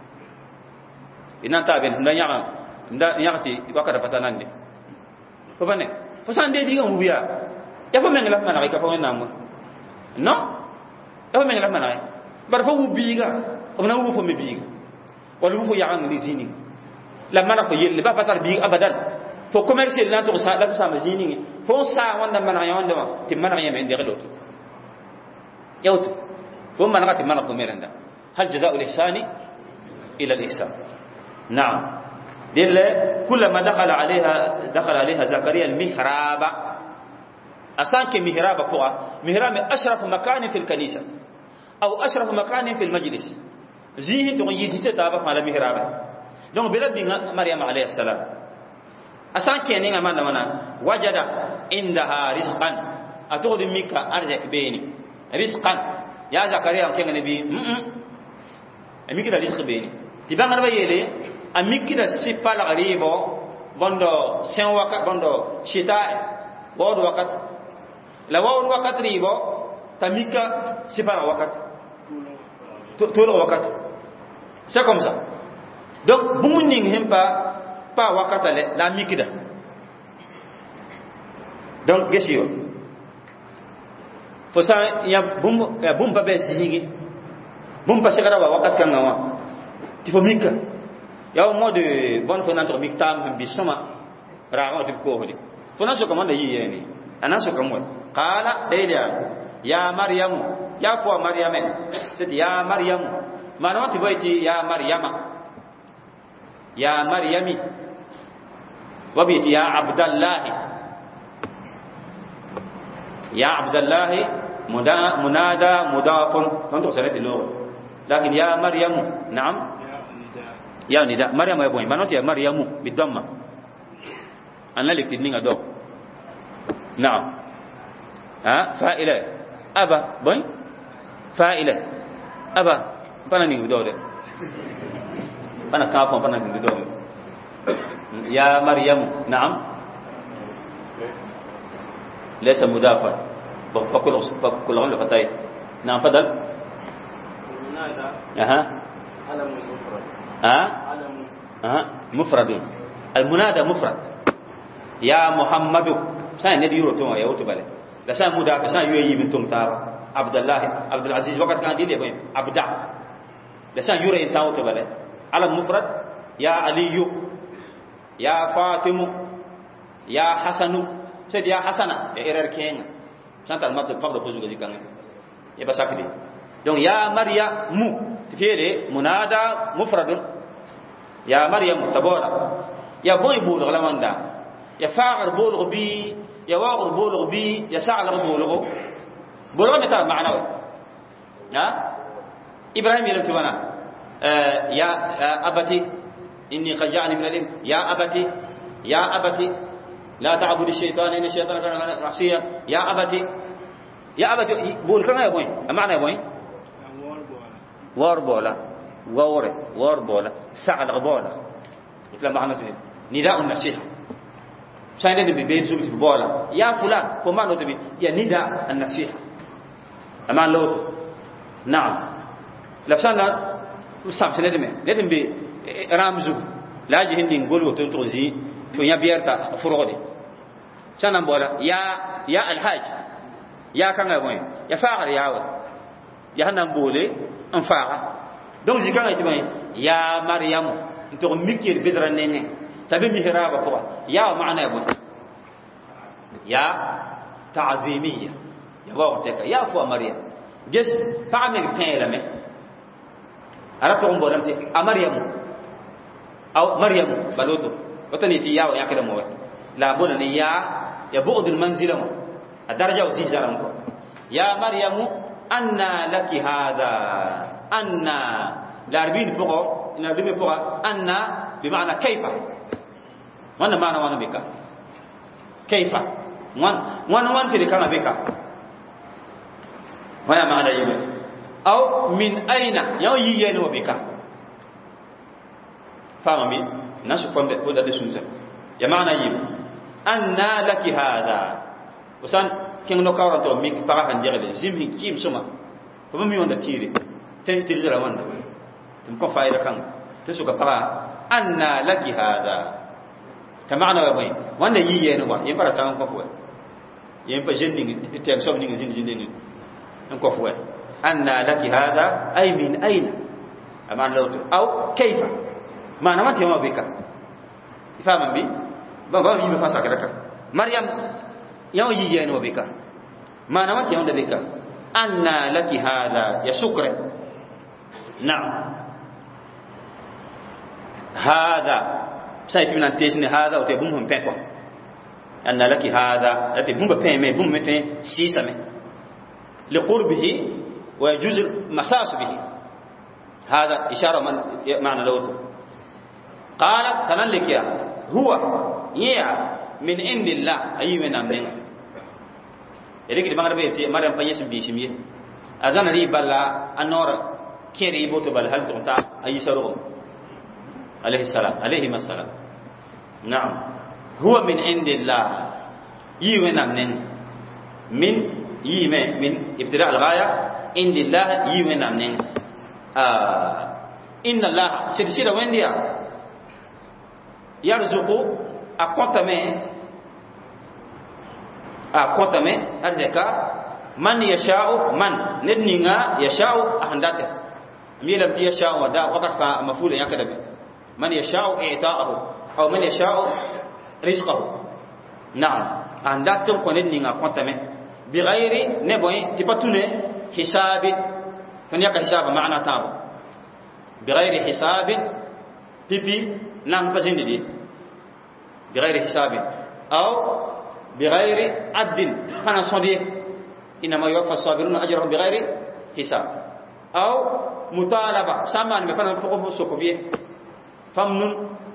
ina ta be nda yakati wakata patanande ko bane fo sande biga ngubiya ya fo men la mana ka fo men nam no ya fo men la mana bar fo biga o na wubo fo me biga wala wubo ya an ni zini la mana ko yelle ba patar bi abadan fo commercial la to sa la sa mazini fo sa wanda mana ya wanda ti mana ya men de gelo yawtu fo mana ka ti mana ko merenda hal jazaa'ul ihsani ila al-ihsan na'am dilla kullama dakhala alaiha zakariya al-mihraba asanke mihraba ko mihrab ashraf makan fi al-kanisa aw ashraf makan fi al-majlis zihi to yiti se taba mala mihraba donc bela binga Maryam alayhi salam asan kene nga manda wana wajada indaha rizqan atodo mika arzak beni rizqan ya zakariya kenga nabi amiki da rizq beni tibanga ba yele amiki da sipala garibo bondo sen waka bondo shita wawdu wakat la wawdu wakat ribo tamika sipara wakat tolo wakat c'est comme ça donc bumuning himpa pa wakata le la mikida donc gesio fo sa ya bum pa be singi bum pa segara wa wakat kan ngawa ti fo mika ya mo de bonne fenêtre miktam bi soma rawa ti ko hodi fo na so komanda yi yeni ana so komwa qala dayla ya maryam ya fo maryam c'est ya maryam manama ti bayti ya maryama ya maryami وبيت يا عبد الله يا عبد الله منادى مضاف تنطق سنه اللغه لكن يا مريم نعم يا نداء مريم يا بوي ما نوت يا مريم بالضمه انا لك تنين دو نعم فاعله ابا بوي فاعله ابا بنا ني دو ده بنا كافو بنا ني دو يا مريم نعم ليس مضافا فكل غلط فتاي نعم فضل علم مفرد مفرد المنادى مفرد يا محمد سان ندي يورو تو يا وتبله لا سان مضاف سان يوي من توم تار عبد الله عبد العزيز وقت كان دي لي عبد لا سان يوري انت وتبله علم مفرد يا علي يا فاطمه يا حسن سيد يا حسنه يا اركين سانت المطلب قبل خذوا ذيكان يا بساكدي دونك يا مريم تفيري منادى مفرد يا مريم تبورا يا بوي بولغ لماندا يا فاعل بولغ بي يا واغ بولغ بي يا سعل بولغ بولغ متى معنوي ابراهيم يلتبنا يا ابتي إني قد جاءني من العلم يا أبتي لا تعبد الشيطان إن الشيطان كان عصيا يا أبتي بول كنا يا بوين معنى يا بوين وار بولا سعل غبولا مثل معنى نداء النصيحة ساينة ببيت زوجة بولا يا فلان فما لو تبي يا نداء النصيحة أمان لوت نعم لفسنا سام سندمه لازم بي رامزو لا جهن نقول وتنتوزي فيا بيرتا فرودي سنن بولا يا الحاج يا كان وين يا فاعل يا هنن بولي ان فاعل دونك زي كان يتبين يا مريم انتو ميكير بدر نيني تبي مهراب فوا يا معنى يا يا تعظيميه يا وقتك يا فوا مريم جس فاهمك بينلمه عرفتم بولمتي مريم أو مريم بلوتو وتنيتي يا ويا كده مو لا بد يا بعد المنزل الدرجه وسيجرمكو يا مريم أن لك هذا أن لاربين فوق إن لاربين فوق أن بمعنى كيف وانا معنى وانا بك كيف وانا في كما بك وانا معنى يبقى أو من أين يين وبك فاهمين ناس فهم ولا بسوزة يا معنى يب أن لك هذا وسان كن نكارن تو ميك بارا هنجرل زمي كيم سما فما ميون دتيري تنتيري لا واندا تمكن فايدا كان تسوك بارا أن لك هذا كمعنى وين واندا يين وا يبارا سان كفوا يبا جندين تيم سوم نين زين كفوا أن لك هذا أي من أين أمان لوت أو كيف ما نمت يوم بك فاهم بي بابا يبي فاسا كذا مريم يوم يجين وبك ما نمت يوم بك أن لك هذا يا شكر نعم هذا سايت من انتشن هذا وتبوم بينكم أن لك هذا تبوم بين بوم متين سيسمه لقربه ويجوز المساس به هذا إشارة من معنى لوته قال تنلك يا هو يا من عند الله أي من أمنه يليك دماغ ربيتي مريم بيسم بيسميه أذن ريبلا النور كيري بوتو بل هل تقطع أي سرور عليه السلام نعم هو من عند الله يمن أمنه من يمين من ابتداء الغاية إن الله يمين نمنين إن الله سلسلة وين ديا يرزق أقوتمي أرزقا من يشاء من ندنينا يشاء أهندته ميلم يشاء ودا وقت مفعول يكذب من يشاء إعطاءه أو من يشاء رزقه نعم أهندته كندنينا أقوتمي بغير نبوي تبتونه حساب فنيك حساب معنى تام بغير حساب بيبي نعم بزين دي بغير حساب أو بغير عد فانا صدي انما يوفى الصابرون اجرهم بغير حساب او مطالبه سامان مفنا فوق سوكوبيه فمن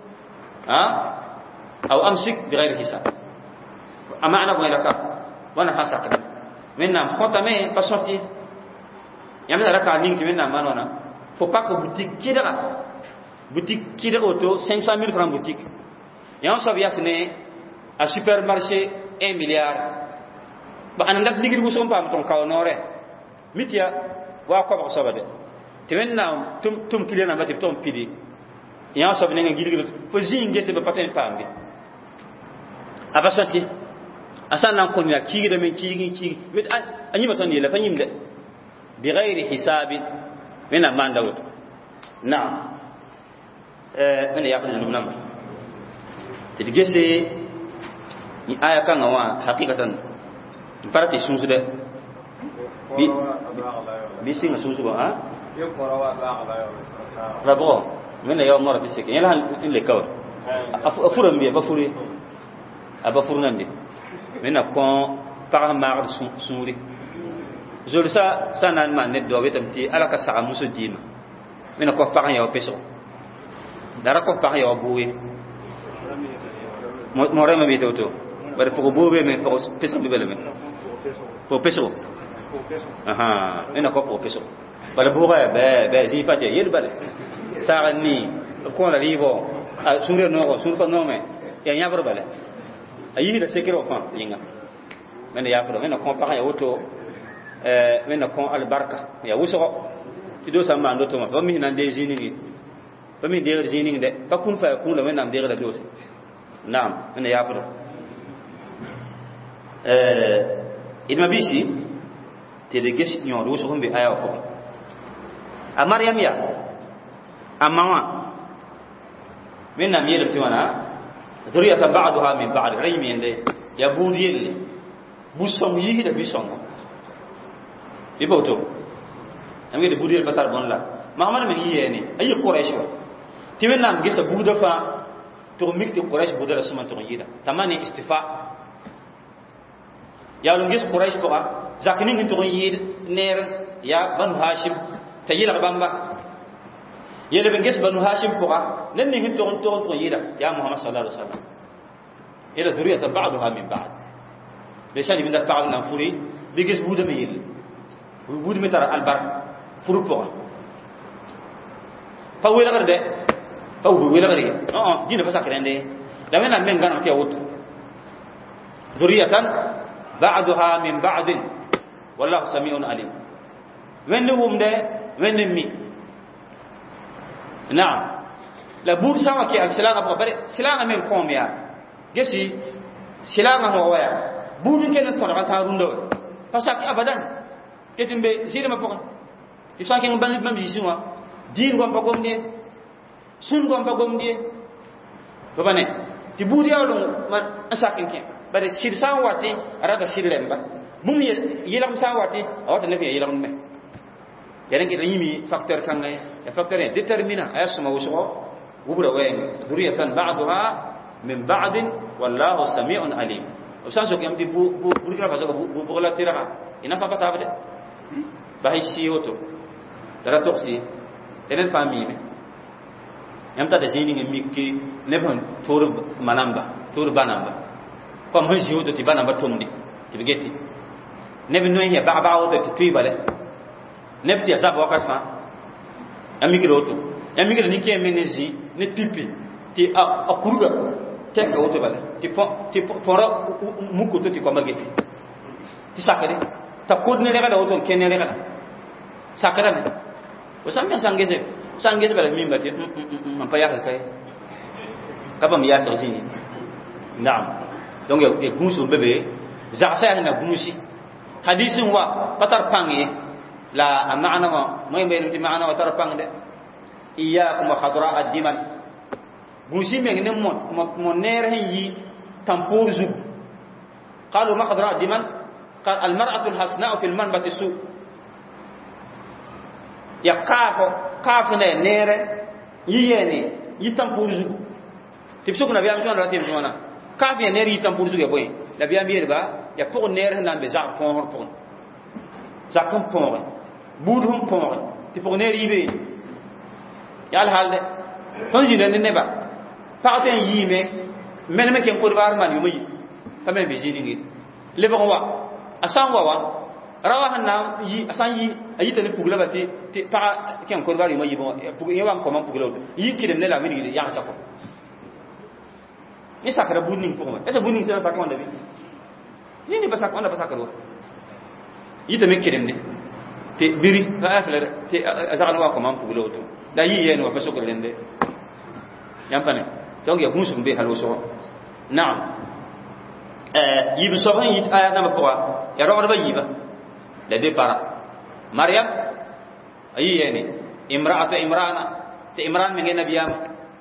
او امسك بغير حساب اما انا بقول وانا حاسك منا كنتمي بصوتي يامنا لك لينك منا مانونا faut pas que boutique kida auto 500,000 francs boutique et on s'en vient à supermarché 1 milliard ba an ndak ligir bu som pam ton kaw nore mitia wa ko ba sobade te wenna tum kilena ba te tom pidi ya so benga gidigir fo zingete ba paten pambi abasati asan nan kon ya kigida men kigi wet anyi ma ton yela fanyim de bi ghairi hisabin mena manda wut na'am mena ya ko nam te digese ni aya kan wa hakikatan parati sunsu de bi singa sunsu ba ha yo korawa la bo mena yo mara tisike yela in le kaw afuram bi ba furi aba furnandi mena ko par mar suri zolsa sanan man ne do wetamti ala ka sa muso dima mena ko par ya peso dara ko par ya buwe mo rema bi toto bare pour bobe mais pour peso bi bele mais pour peso aha ina ko pour peso bare boga be zi pate yel bale sarani ko la ribo sure no ko sur ko no me ya nya baro bale ayi da sekiro ko yinga men ya fro men ko pa ya woto men ko al barka ya wuso ti do sama ndo to ma mi nan de zini ni ba mi de zini de fa kun fa kun la men nam de da dosi naam men ya fro idma bisi te de gesi nyon do so humbe aya ko a maryam ya amawa min nam yele tiwana zuriyatan ba'daha min ba'd raymi ende ya budiyel busom yi da bison iboto amge de budiyel batar bonla mahamad men yene ayi quraish ti men nam gesa buda fa to mikti quraish buda rasman to yida tamani istifa ya lungis quraish ko zakini ngi to yid ner ya banu hashim tayila bamba yele benges banu hashim ko nen ni ngi to yida ya muhammad sallallahu alaihi wasallam ila dhuriyatan ba'daha min ba'd beshani min ba'd nan furi bigis buda me yil buda me tara albar furu ko fa wela garde fa wela garde dina fasa krende da mena men gan ati awut dhuriyatan ba'daha min ba'd wallahu sami'un alim wenum de wenmi na'am la bur sama ki al-silama ko bare silama men ko miya gesi silama ho waya buru ken to ta rundo pasak abadan ketimbe sirama poko ifaki ngban mam jisuma din gom bagom de sun gom bagom de babane ti buri awlo man asakin ke bare sir sa wati arata sir lemba mum yelam sa wati awata nabi yelam me yaren ki yimi facteur kan ngay facteur déterminant ayasma wuso wubra wayn dhuriyatan ba'daha min ba'd wallahu sami'un alim usanso ki amti buri kala faso bu la tira ina fa pata abde bahi siyoto dara toksi enen fami me yamta da jini ngi mikki nebon tour manamba tour banamba comme un siyoto ti banamba tomdi ti bigeti nebi no ya ba'ba'o de ti bale nebti ya sabo wakasma amikiroto amikiro ni ke menezi ne pipi ti a kuruga tenga wote bale ti pora muko to ti ko mageti ti sakade ta kod ne rega woto ken ne rega sakran o sambe sange bala mimba te man pa ya kai ka bam ya so zini na'am donc e gunsu bebe za sa na gunsi hadisin wa patar pangi la amana ma moy be ni maana wa tar pang de iyyakum wa khadra ad-diman gunsi me ne mo ner yi tampur zu qalu ma khadra ad-diman qal al-mar'atu al-hasna'u fi al-manbati su ya kafo ne nere yi yene yi tampur zu tibsu kuna biya mshwana ratim shwana kafi nere yi tampur zu ge boy la biya mi ba ya pour nere nan be za pour za kan pour budhum pour ti pour nere yi be yal halde ton jinde ne ba paten yi me ken ko bar man yumi kamen be jini ngi le ba wa asan wa rawa hanna yi asan yi ayita ne pugla ba ti pa ken ko bar yumi bo pugi wa ko man pugla yi kidem ne la mi ngi ya sa ko ni sakara budning pour est ce budning c'est ça qu'on a vu jini ba sak on ba sakaro yita me kidem ne te biri fa afla te azan wa ko man pugla to da yi yen wa ba sokor lende yampane donc ya gunsu be halo so na'am yibi so ban yit aya na ba ya ro ba yiba da be para maryam ayi yene imra'atu imrana te imran me ngena biyam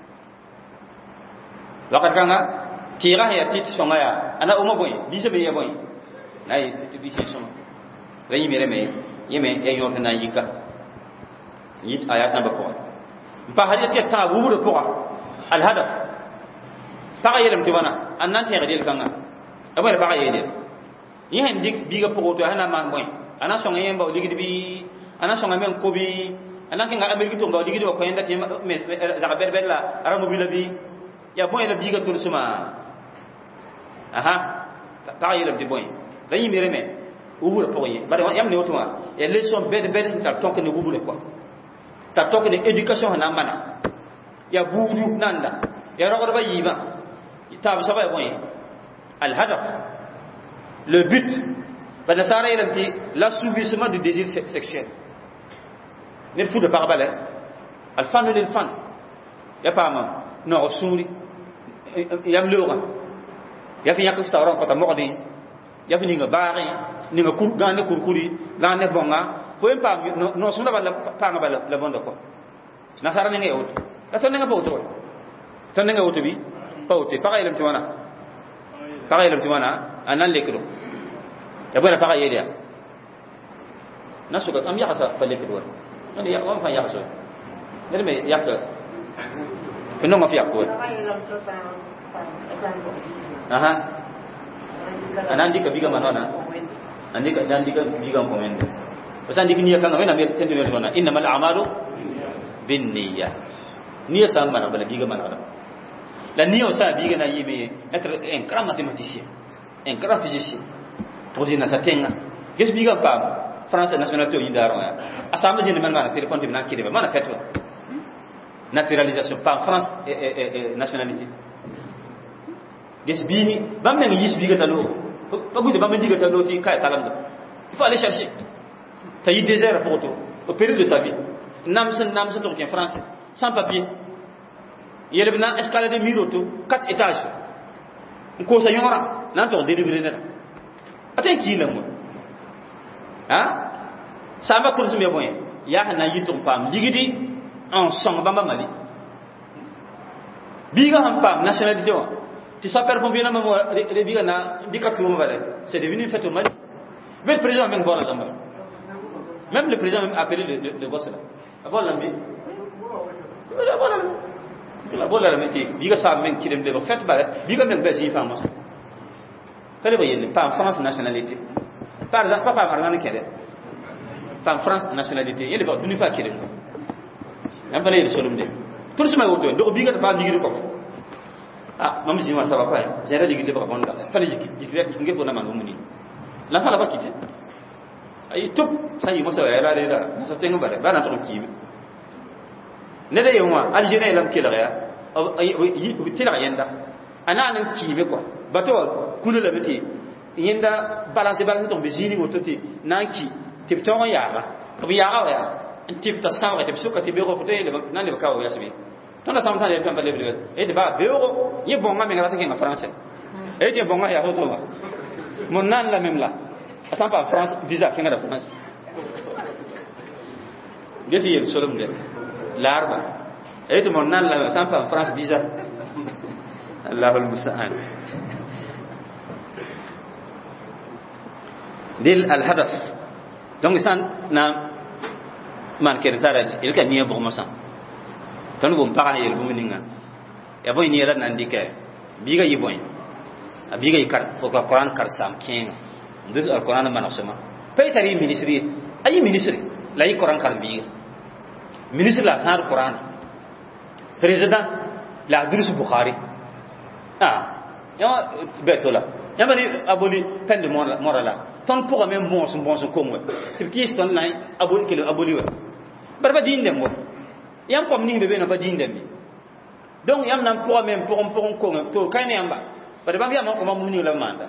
wakat kanga tira ya tit songa ya ana uma boy bise be ya boy nay ti bise songa rayi mere me yeme ya yo na yika yit aya na ba pa hadith ta wuro ko al hadaf pa yelam tibana annan te gadel kanga abara pa yede yen dik biga pogo to hana man boy ana songa yemba digidi bi ana songa men ko bi ana kinga ameriki to ba digidi ko yenda te za berbella aramu bilabi ya boy la biga tur suma aha pa yelam di boy rayi mere me wuro pogo ye bare yam ne wotuma ya leçon bed ta tonke ne wuro ko ta tonke ne éducation hana mana ya budu nanda ya rogo ba yiba tab saba boy al hadaf le but bana sara yelanti l'assouplissement du désir sexuel ne fou de parabale al fan lil fan ya pama no suri yam lora ya fi yakku stawron ko ta modi ya fi ninga baari ninga kur gande kurkuri gande bonga fo en pam no sunda bala panga bala la bonda ko nasara ne ngeewut asa nga bawto tan nga woto bi pawte pa yelam ti wana anan lekro ya bana pa yelia nasuka am yakasa pa lekro ani ya on fa yakso ne me yakka no ma fi yakko aha anan dika biga manona andika dan dika biga komende pesan dikini yakanga wena me tendu ne wana innamal a'malu binniyat niya sama na bala biga mana la niya sa biga na yibe être un grand mathématicien un grand physicien to dina sa tenga ges biga pa France nationalité o yindaro ya asamba jeni man mana téléphone ti na kide mana fetwa naturalisation par France nationalité ges bini bam men yis biga talo ba guje bam diga talo ti kay talam il faut aller chercher tayi désert pour tout au péril de sa vie namsen donc en français sans papier il y a une escalade de miroto 4 étages ko sa yora nan to délivrer na aten ki la mo hein ça va kursu me boy ya na yitum pam digidi en song bamba mali biga ham pam nationalité ti sapeur pompier na mo re biga na bikatu mo vale c'est devenu une fête au Mali le président même bon là même le président même appelé le boss là abol lambi la bola meti biga sa men kidem de fait ba biga men besi famos kale ba yelle pa France nationalité par exemple papa marana kede pa France nationalité yelle ba duni fa kidem am bale solum de tout ce ma woto do biga ba digiri ko ah mam si ma sa ba pa jere digiri ba bonda fale jiki rek ngé ko na man mumuni la fa la ba kité ay tup sa yi mo sa ya la de da sa tengu ba na to kibi ne da yawa algérie lam kila ya yi tila yanda ana nan kibe ko bato kulu la beti yinda balance to bizini wototi nanki tip to ya bi ya ya tip ta sawa tip suka tip ko to nan le ka o yasbi ton da samta le pamba le e de ba beuro ye bonga me ngata ke en français e je bonga ya hoto ba mon nan la même là asan pa France visa finga da France desi yel solum de larba e de mon nan la asan pa France visa Allahul musta'an dil al hadaf donc san na man ken tara il ka niya bugma san tan bum pa yel bum ninga ya boy ni la nan dike biga yi boy abiga yi kar ko Quran kar sam ken ndis al Quran man asma pay tari ministry ayi ministry la yi Quran kar biga ministry la sar Quran président la durus Bukhari ya betola ya bani aboli pen de morala ton pour même bon son comme tu qui est ton là aboli kilo aboli wa barba din dem wa yam comme ni bebe na ba din dem donc yam nan pour même pour ko to kayne yamba barba bi am ko ma muni la manda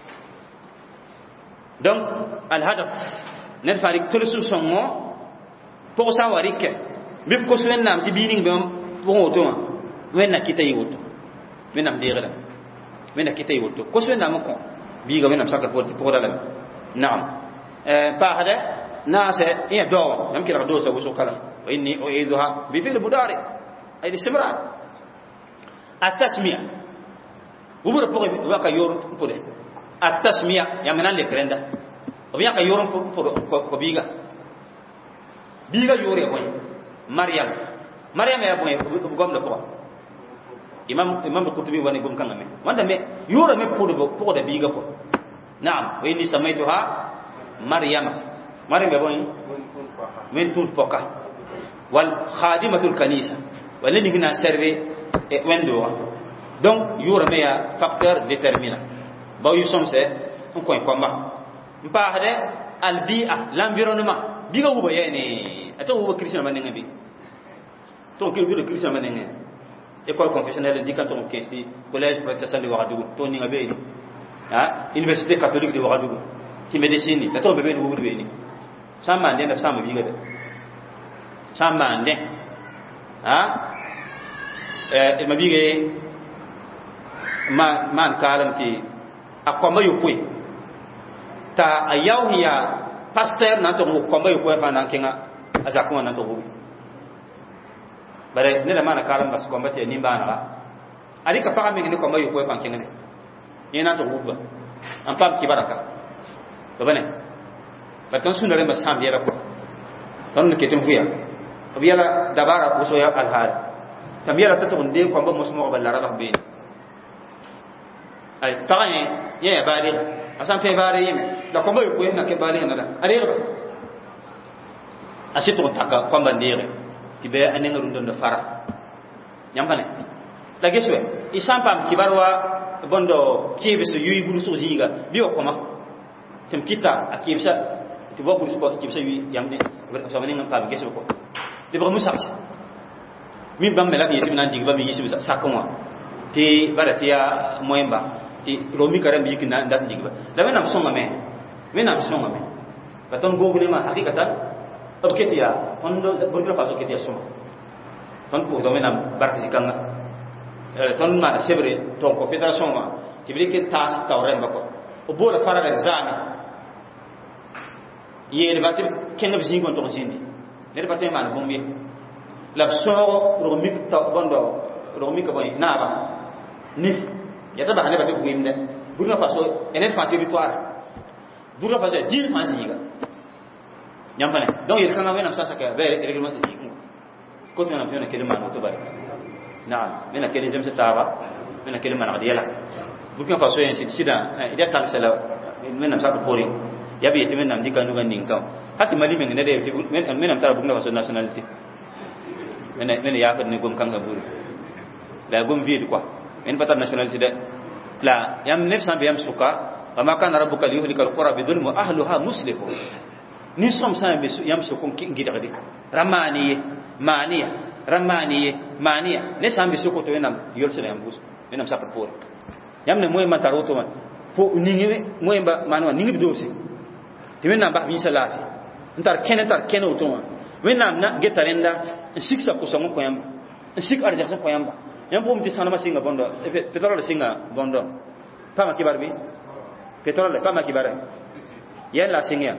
donc al hadaf net farik tulusu songo pour sa warike bif ko suwen nam ti bining be pour auto ma wenna kitay auto wenam degala wenna kitay auto ko suwen nam ko biga wenam saka pour la نعم بعد ناس يدعو يمكن ردوس وسوق كلام وإني أعيذها بفعل مضارع أي الاستمرار التسمية وبر بقى وقا يورم بره التسمية يمنان لكرندا وبيقى يورم بيجا بيجا يوري وين مريم يا بوي بقوم دبوا إمام القرطبي واني قوم كان مين وانت مين يورم بقى بيجا بقى نعم وإني سميتها مريم يبوني من طول بوكا والخادمة الكنيسة والذي هنا سيرفي ويندوا donc yura meya facteur déterminant ba yu som se on ko komba mpa hade albi'a l'environnement biga wuba yene ato wuba christian manenga bi to ke bi christian manenga école confessionnelle di kanton kesi collège protestant de Ouagadougou to ni ngabe université catholique de Ouagadougou qui médecine ta to bebe de wubu ni sama ndé na sama biga de sama ndé ma bige man kalam ti akoma yupui ta ayaw hiya pasteur na to komba yupui fa nan kinga azakuma na to bu bare ne da man kalam bas komba te nimba na ali ka paga mi ni komba yupui fa kinga ne yena to bu ba am pam ki baraka to bane batan sunare ma sam yera ko ton ke tin huya abiyala dabara ko so ya al hal tamiyara ta to ndé komba musmo ba lara ba be ay tagaye ya bari asan te bari yime da komba yu ko na ke bari na da areba asito taka komba ndire tibe anenga rundon da fara nyambane la geswe isampam kibarwa bondo kibisu yuyi bulu so jiga biyo koma tim kita akibsa tibo bulu so kibsa yuyi yamne so maninga pam geswe ko tibo musaksa min bam mela bi timna digba mi yisu sakonwa ti baratia moemba ti romi karam bi kina ndat digba da menam songa me baton gogu ne ma hakikatan obketia fondo burkina faso ketia soma ton ko do menam barkisi kanga ton ma sebre ton ko federation ma ti bi ke tas tawren bako o bola para ga zami yele batim kenna bi singon to sindi ne batim man bombi la soro romik ta bondo romik ko boy naba ni yata ba hale ba ko yimde burna faso enen fa territoire burna faso dir fa siga nyampane donc il kana wena sasa ka be règlement siga ko tana fiona kelima no to bari naam mena kele jëm sa tawa mena kelima na diala burna faso en sida ida tan sala mena sa ko pori yabi yetimen nam dikanu ga ninka hati mali men ne de mena tara burna faso nationalité mena ya fa ni gom kanga buru la gom vide quoi en patar nationalité de la yam 900 biyam suka ama kana rabbuka liyuhlikal qura bi dhulmi ahliha muslihu ni som sa yam sukun ngidade ramaniye ne sambi suko to enam yolsele yam bus enam sakapor yam ne moy mataroto man fo ningi moyemba manwa ningi dosi ti wẽnnaam bas biisa laafɩ n tar kẽne woto wã wẽnnaam na getarẽnda n sik sa kʋsg n kõ yãmba n sik arzɛgs n kõ yãmba yãmb pʋʋm tɩ sãnema sɩnga bõndo petrol sɩnga bõndo paama kibar bɩ petrol paama kibar yɛl la sɩng ya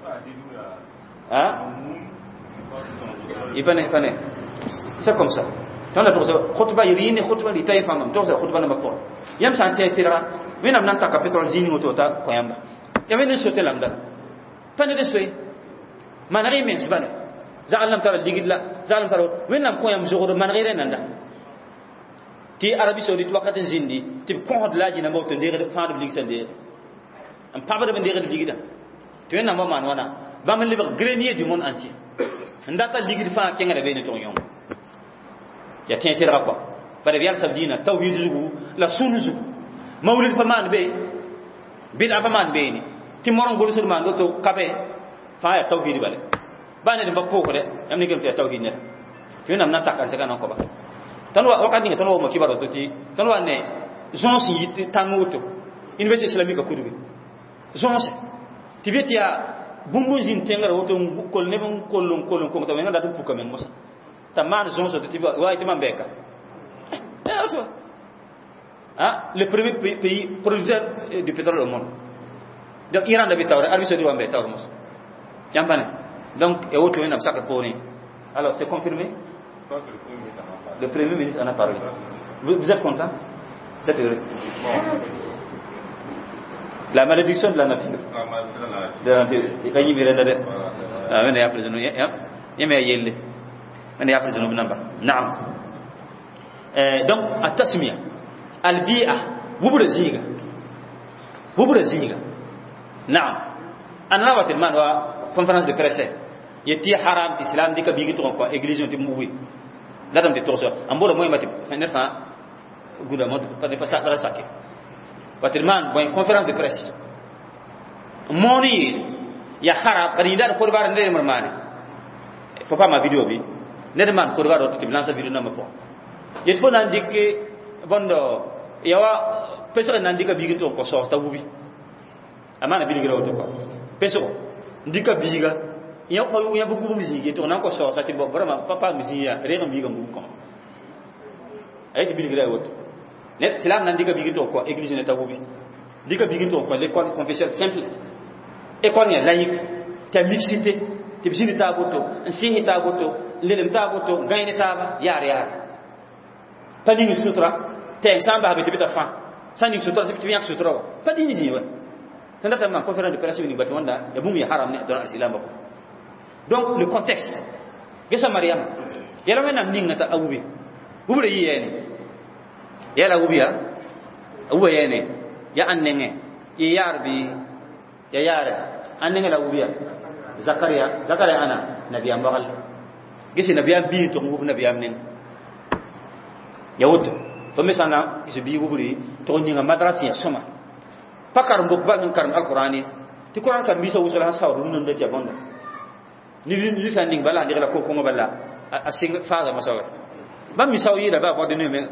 ifane c'est comme ça dans la bourse khutba yirine khutba li tay fangam to sa khutba na makko yam san te tira wẽnnaam nan taka petrol zĩig woto t'a kõ yãmba ya wẽnd n sote lamda pa ned n soe maneg y mens bala zaglem tara ligd la zaglem tara wẽnnaam kõ yãmb zogd maneg y rẽnanda tɩ arabi saudit wakat n zĩndi tɩ b kõsd la a zĩnãmba woto n deegd fãadb ligsa n deege n pagdb n deegd ligda tɩ wẽnnaam wa maan wãna bãmb n lebg grenier du monde entier n data ligd fãa kẽngda beene tɩg yõng ya tẽ tɩrga kɔ bara b yalsb dĩinã tawhid zugu la sũn zugu maulid pa maan be bid'a pa maan beene tɩ mor n gʋlsd maan woto kabe fãa ya tawhid bale ba ned n pa pʋʋsdɛ yãmb nik tɩ ya tawhid neda tɩ wẽnnaam na n tak n sɛka nan kɔba tõnd wakat ninga tõnd wa wʋma kibar woto tɩ tõnd wa ne zõos n yit tãng woto université islamique kudge zõose tɩ be tɩ yaa bũmb n zĩnd tẽngrã woto n kol neb n kol t'a wẽngã dat n puka meng mosa t'a maan zõos woto tɩ wa tɩ mam bɛɛka le premier pays producteur du pétrole au monde donc Iran da bi tawre Arabie Saoudite wa mbɛ tawre mosa yãmb pa ne donc et woto wẽnnaam sak poorẽ alors c'est confirmé le premier ministre en a parlé vous êtes content vous êtes heureux la malédiction de la nature de la nature ka yimi renda de wẽnna yaa président yẽme yaa yelle wẽnna yaa président b namba naam donc a tasmiya albia wubra zĩiga naam an ra wa tɩ d maan wa conférence de presse yetɩ ya haram tɩ islam dɩka biigi tʋg n kõ église tɩ mugi datame tɩ togsa n boda moẽmba tɩ ned fãa gũda ne pa sakra sake wa tɩ d maan bõe conférence de presse n moon yeel ya haram bad yĩnda d kodbar ned yembr maane fo pa ma video bɩ ned maan kodbar woto tɩ b lãnsa video nambã pʋgẽ yet fo na n dɩk bõndo ya wa pesg na n dɩka biigi tʋg n kõ soos t'a wubi a maana bilgra woto kɔ pesgo n dɩka biiga yã bʋ gubg zĩig tɩg na n kõ soosã tɩ vraiment pa paam zĩig yaa reg n biiga n bug kõ a yetɩ bilgra woto net silam na n dɩka biigi tʋg n kõ église ne t'a wubi dɩka biigi tʋg n kõ l'école confessionnel simple école yã laïque t'a mixité tɩ b zĩnd taab woto n sɩɩs taab woto n lelem taab woto n gãe ne taaba yaar pa ning sutra tɛɛng sã n basbe tɩ bɩ t'a fãa sã ning sutra tɩ b yãk sutra wa pa dĩin zĩig wa tɩ data maan conférence de presse ning bati wãnda ya bũmb ya haram ne dõn alsilamba kɔ donc le contexte gesa mariam yɛla wẽnnaam ninga t'a a wubi wubra yɩ yɛɛne yɛla wubiya a wuba yɛɛne ya ãn nengẽ yɩ yaar bɩ ya yaare ãn nengẽ la wubiya zakaria ana nabiyaam wagl gese nabiyaam biig tɩg n wub nabiyaam neng ya woto fo me sãnga gese biig wubri tɩg n ninga madrasẽ ya sõma pa karem bok bal sẽn karem alqur'an ye tɩ qur'an karem biisã wʋsg la sẽn saood rũndã tɩ ya bõnda ni sã n ning bala a dɩg la ko-kõngã bala a sɩng faaga masagr bãmb mi sao yɩɩla baa bõd ne me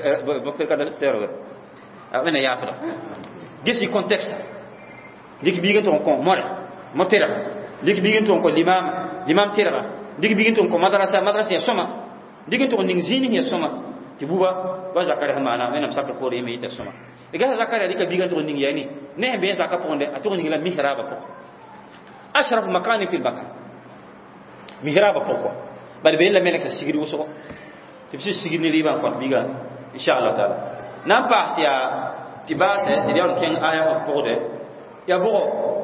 tɛrgr wẽna yaafda ges y contexte dɩk biig n tʋg n kõ mo tɩrga dɩk biig n tʋg n kõ limam tɩrga dɩk biig n tʋg n kõ madrasa ya sõma dɩk n tʋg n ning zĩig ya sõma tɩ buba wa zakaria maana wẽnnaam sakr poor yẽ me yɩ t'a sõma gasa zakaria dɩka biig n tʋg n ning yaane ne sẽn bee zakã pʋgẽ a tʋg n ning la mihraba pʋgẽ ashraf makani fil makan mihraba pʋgẽ bad bee la melek sã sigd wʋsgo tɩ b sɩ sigd ne rɩɩbã n kõt biiga inchallah taala na n paas tɩ yaa tɩ baasɛ tɩ d yaool kẽng aya wã pʋgdɛ ya bʋgɔ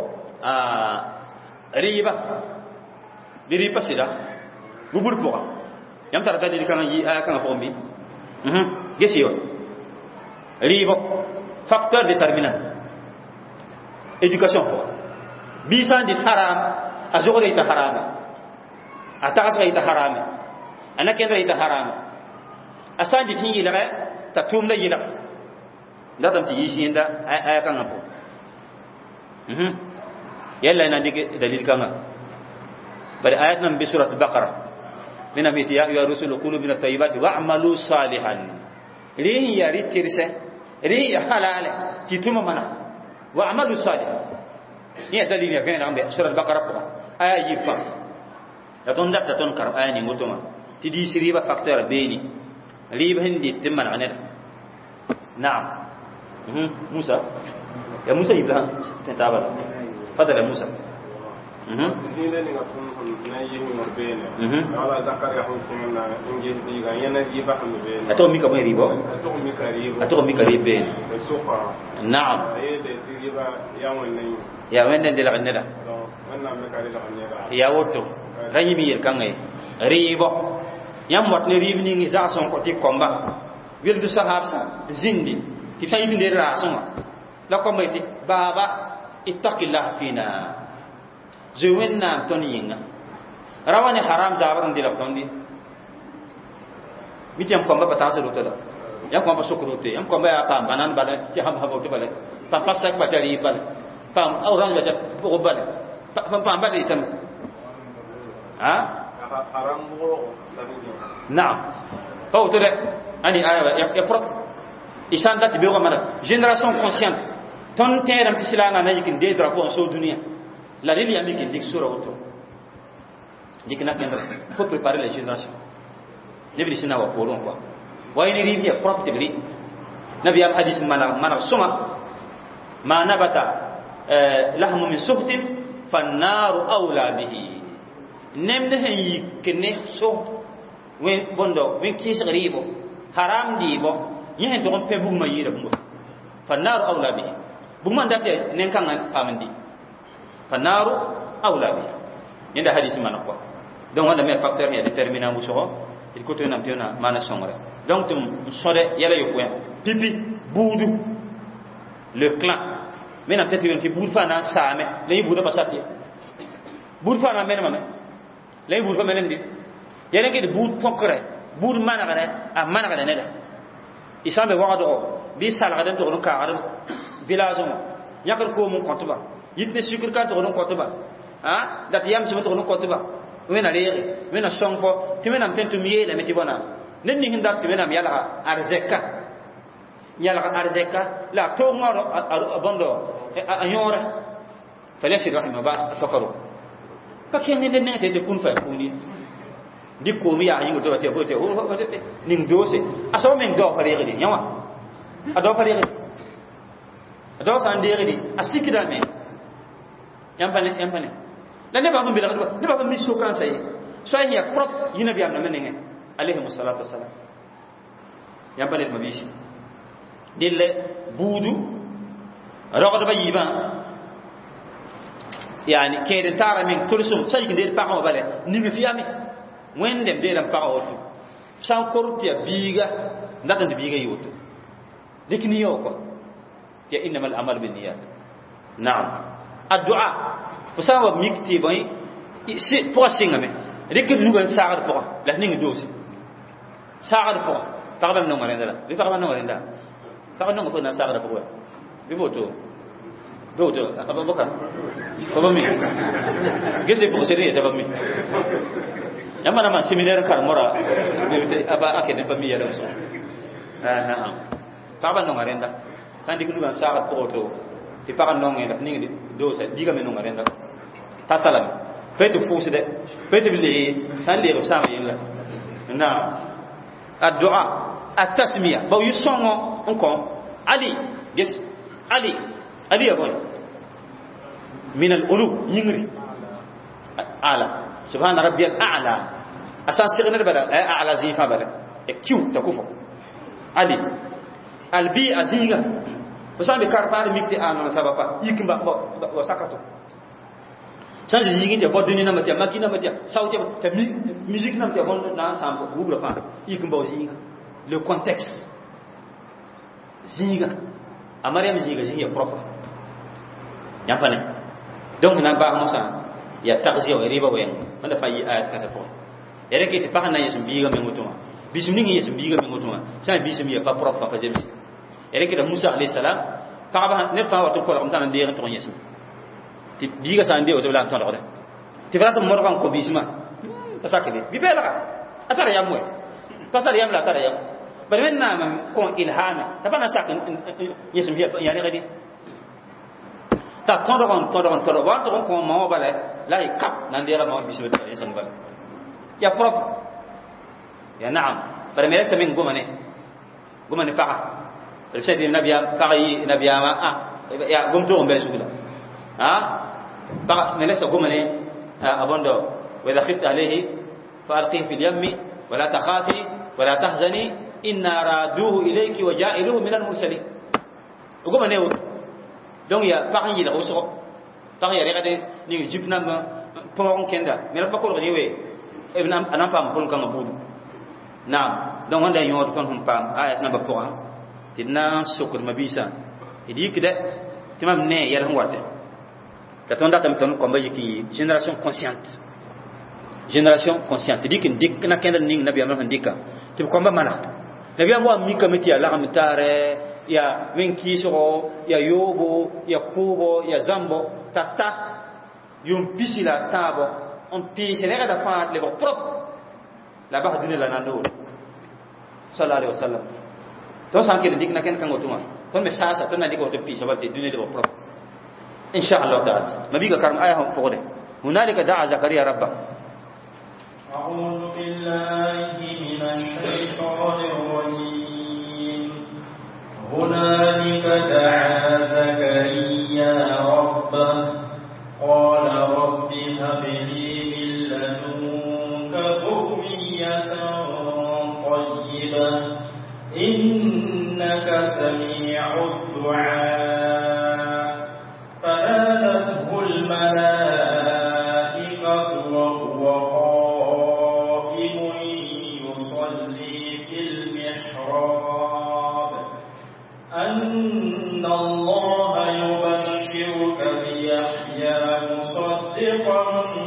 rɩɩba dɩ rɩɩb pa sɩda bubur pʋga yãmb tara dalil kãngã yɩ aya kãngã pʋgẽ bɩ ges ye wa rɩɩbɔ facteur déterminant éducation pʋga biisã n dɩt haram a zogda yɩ t'a harame a tagsga yɩ t'a harame a na kẽndra yɩ t'a harame a sã n dɩt sẽn yɩlgɛ t'a tʋʋm la yɩlg datame tɩ yiis yẽnda aya kãngã pʋgẽ yɛlla na n dɩk dalil kãngã bari ayat nam be surat al-baqara mina miti ya ayyuha rusulu kulu min at-tayyibati wa'malu salihan rihi ya ritirse rihi ya halale ti tuma mana wa amalu salih ya dalil ya vena ambe sura al-baqara ko aya yifa da ton dakta ton kar aya ni ngutuma ti di siriba facteur beni riba hindi timman aneda na'am Musa ya Musa ibla tentabala fadal ya Musa Sine ni ngapun na yimi morbene ala zakar ya hukum na inge diga yana riba kan bene ato mi ka mai ribo ato mi ka ribe sufa na'am ay de riba ya wannan ya wannan de la neda wannan me kare da wannan ya woto ranyi mi kan ngai ribo yam wat ne ribi ni za son ko ti komba wil du sahabsa zindi ti fa yindi ra son la ko mai ti baba ittaqillah fina zewenna ton yinga rawani haram zabaran dilap ton di mitiam komba patasa do tada yam komba sukrote yam komba ya pam banan bala ya ham habo to bala pam pasak batari bala pam awran bata bo bala pam bala itam ha haram mo na'am fa to de ani aya ya prop isan dat be ko mara génération consciente ton teram ti silanga na yikin de drapeau so dunia la lili ami qui dit sur auto dit que n'a faut préparer les générations ne bi sina wa kolon quoi wa ini ribi ya propre de bri nabi am hadith mana suma ma nabata lahmu min suhtin fan nar awla bihi nemne hen yikne so wen bondo wen kis ribo haram dibo yehen to pe bu mayira bu fan nar awla bihi bu man date nen kan famandi fanaru awla bi inda hadisi mana ko donc on a mes facteurs ya déterminant bu soxo il ko to nam tiona mana songre donc tum sode yala yo point pipi budu le clan mena tete yon ti bud fana same lay budu basati bud fana mena mame lay bud fa menen di yene ke bud tokre bud mana gare a mana gare neda isambe wado bi sal gaden to ka gaden village mo yakar ko mun kontuba yitne sukur ka to non kotuba ha dat yam ci to non kotuba wena re wena songfo timena tentu miye la meti bona nen ni hinda timena mi yala arzeka la to ngoro bondo anyora falasi rahima ba tokaro pakke ne ne te kun fa kuni di ko mi ya yingo to te bote o te ning dose aso men do fa re yawa ado fa re ado san de re asikida me yampane la ne ba ko bi la ne ba ko mi so kan say so ay ya prop yina bi am na menenge alayhi wassalatu wassalam yampane ma bishi dille budu rogo ba yiba yani kede tara min tursum say ki de pa ko bale ni mi fi ami wende de ram pa o tu san kortia biga ndata de biga yoto dikni yo ko ya innamal amal bin niyat na'am الدعاء فساوى ميكتي باي سي بوسينغ مي ريك نوغن ساغر فو لا نيغ دوسي ساغر فو تاغبام نو مريندا بي تاغبام نو مريندا تاغبام نو كنا ساغر فو بي بوتو ابا بكر ابا مي گيسي بو سيري تاغبام مي ياما نما سيمينار كار مورا ابا اكيد بامي يا رسول نعم تاغبام نو مريندا ساندي كنوغن ساغر فو تو ti pakan nonge da ningi do sa diga me nonga renda tatalam petu fusi de petu bili san le ro sama yilla na addu'a at-tasmiya ba yusongo onko ali yes ali ya boy min al-ulu yingri ala subhana rabbiyal a'la asan signar bada a'la zifa bada e kiu takufu ali albi aziga Pesan karpar mikti anon sabapa yikimba bo sakato sanji yigi te boduni na matia makina matia sauti te musique na matia bon na sambo bubra fa yikimba zinga le contexte zinga amariam zinga propre yapane donc na ba musa ya taqziya wa riba wen manda fa yi ayat kata po ere ke te pa na yesum biga me ngutuma bisumni ngi yesum biga me ngutuma sa bisum ya pa propre fa jemi ere ke da Musa alayhi salam pa ne pa wato ko am tan de to yesu ti biga sa ande o to la to do ti fara to morgan ko bisma pasake bi bela atara yamwe pasal yam la atara yam bari men na ko ilhama ta bana sak yesu ya ne gadi ta tondo wa to ko mo bale la kap nan dira mo bisu ta insan bal ya prop ya na'am bare mere sa min gumane paqa rifsati nabiya paqi nabiya ma ya gumto on be sugula paqa mere sa gumane abondo wa idha khifta alayhi fa alqihi fil yammi wa la takhafi wa la tahzani inna raduhu ilayki wa ja'iluhu min al mursalin gumane donc ya paqa yi la uso paqa ya regade ni jibna ma pon kenda mere pa ko ni we ibn anam pam pon kan budu naam donc wanda yo ton hum pam ayat namba pour tidna sukul mabisa idi kide timam ne yar hum wate ta ton datam ton ko mbayi ki génération consciente dik na kenda ning nabi amna ndika tim ko mba mala nabi amwa mi kamiti ala amtare ya wenki so ya yobo ya kubo ya zambo tata yum pisila tabo on pisela da faat le prop la bah dunia la nando sallallahu alaihi wasallam to sanke dik na ken kan otuma ton me sasa ton na dik oto pisa ba de dunia le prop insha Allah ta'ala nabi ka karam aya ho fogode hunalika da'a zakariya rabba a'udhu billahi minash shaitanir rajim hunalika da'a zakariya rabba qala rabbi hab li min ladunka dhurriyatan طيبة إنك سميع الدعاء فنادته الملائكة وهو قائم يصلي في المحراب أن الله يبشرك بيحيى مصدقا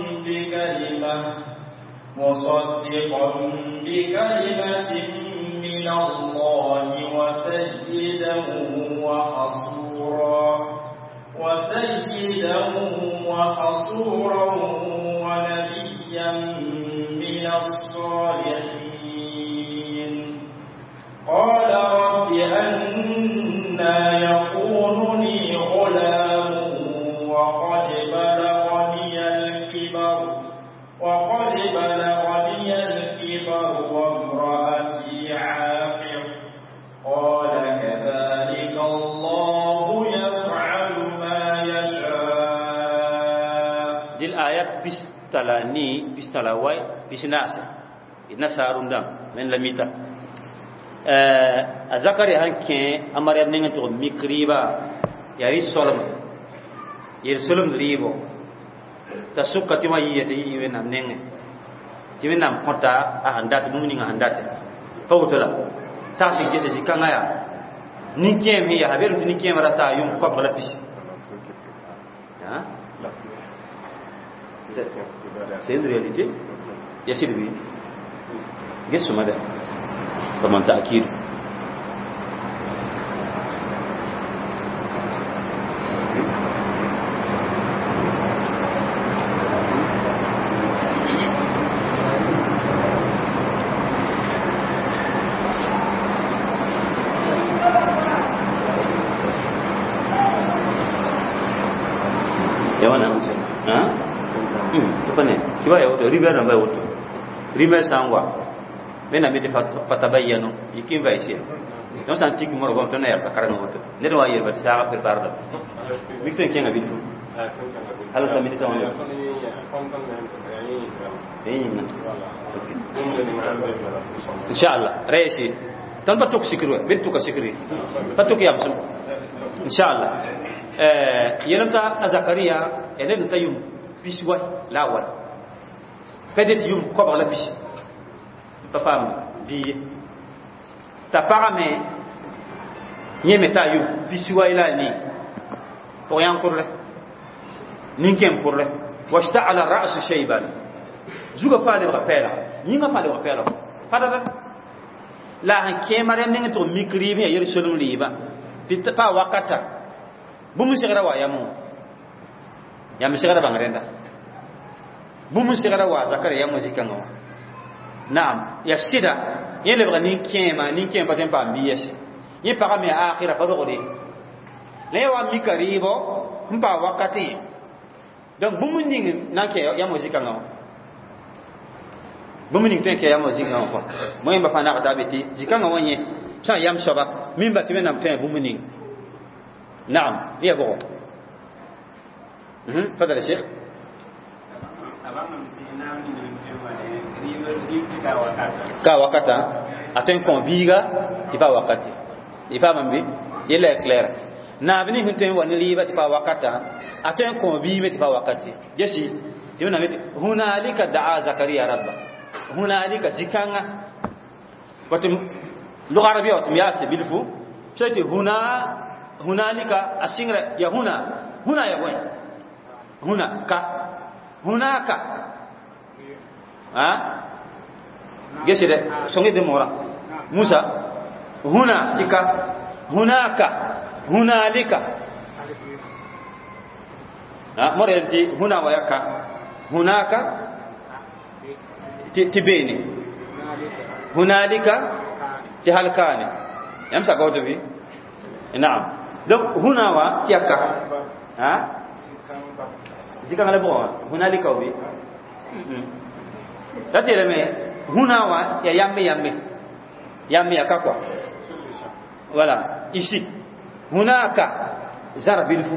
بكلمة من الله وسيدا وحصورا ونبيا من الصالحين قال رب أنى يكون لي غلام وقد بلغني الكبر وامرأتي عاقر قال كذلك الله يفعل ما يشاء دي الآيات بستلاوي بسناسة نسارون دام من لميتا أذكر هنكين أمر يبنين تقول مكريبا ياري سلم ريبو تسوك تما يتي ينام نين تمن نام كنتا أهندات مؤمنين أهندات فوتلا تاسي جيسي كانايا نيكيم هي هبيرو نيكيم راتا يوم كوب ولا بيس ها c'est une réalité يسير بي جسو ماذا فمن تأكيد kiba ya woto riba namba woto riba sangwa mena mede fatabayyanu yikin va ici non santi ki moro gon to na ya karano woto ne do wayer bat saga prepare da mikten kenga bitu hal ta minita wala inshallah reisi tan batuk sikru bitu ka sikri batuk ya musu inshallah yelamta zakariya enen tayum biswa lawal peut-être yum ko la bis papa bi ta parame nyemeta yum biswa ila ni pour yan kurle ninkem kurle washta ala ra's shayban zuga faale rapela nyinga faale rapela fada la han kemare ninga to mikri bi yeri solum liba bitta pa wakata bu mu sigara wa yamu yam sigara bangrenda bumu sigara wa zakari ya muzika ngo naam ya sida yele bani kema ni kema patem pa mbiyese ye para me akhira pa dogode le wa mi karibo mpa wakati donc bumuning nanke ya muzika ngaw bumuning tenke ya muzika ngaw ko moy ba fana ta beti zikanga wonye sa yam soba mimba timen nam ten bumuning naam ya bo fadal sheikh ka wakata aten kon biga ifa wakati ifa mambi yela clair na bini hunten wani liba tifa wakata aten kon bi me tifa wakati jeshi yuna me hunalika daa zakariya rabba hunalika zikanga watum lugha arabia watum yasi bilfu shati hunalika asingra ya huna ya boy hunaka gesi de songi de mora musa huna tika hunaka hunalika morenti huna wayaka hunaka tibeni hunalika tihalkani yamsa gawdo bi na'am donc huna wa tiaka zika ngale bo hunalika wi tatire me huna wa ya yamme akakwa voilà ici hunaka zarabilfu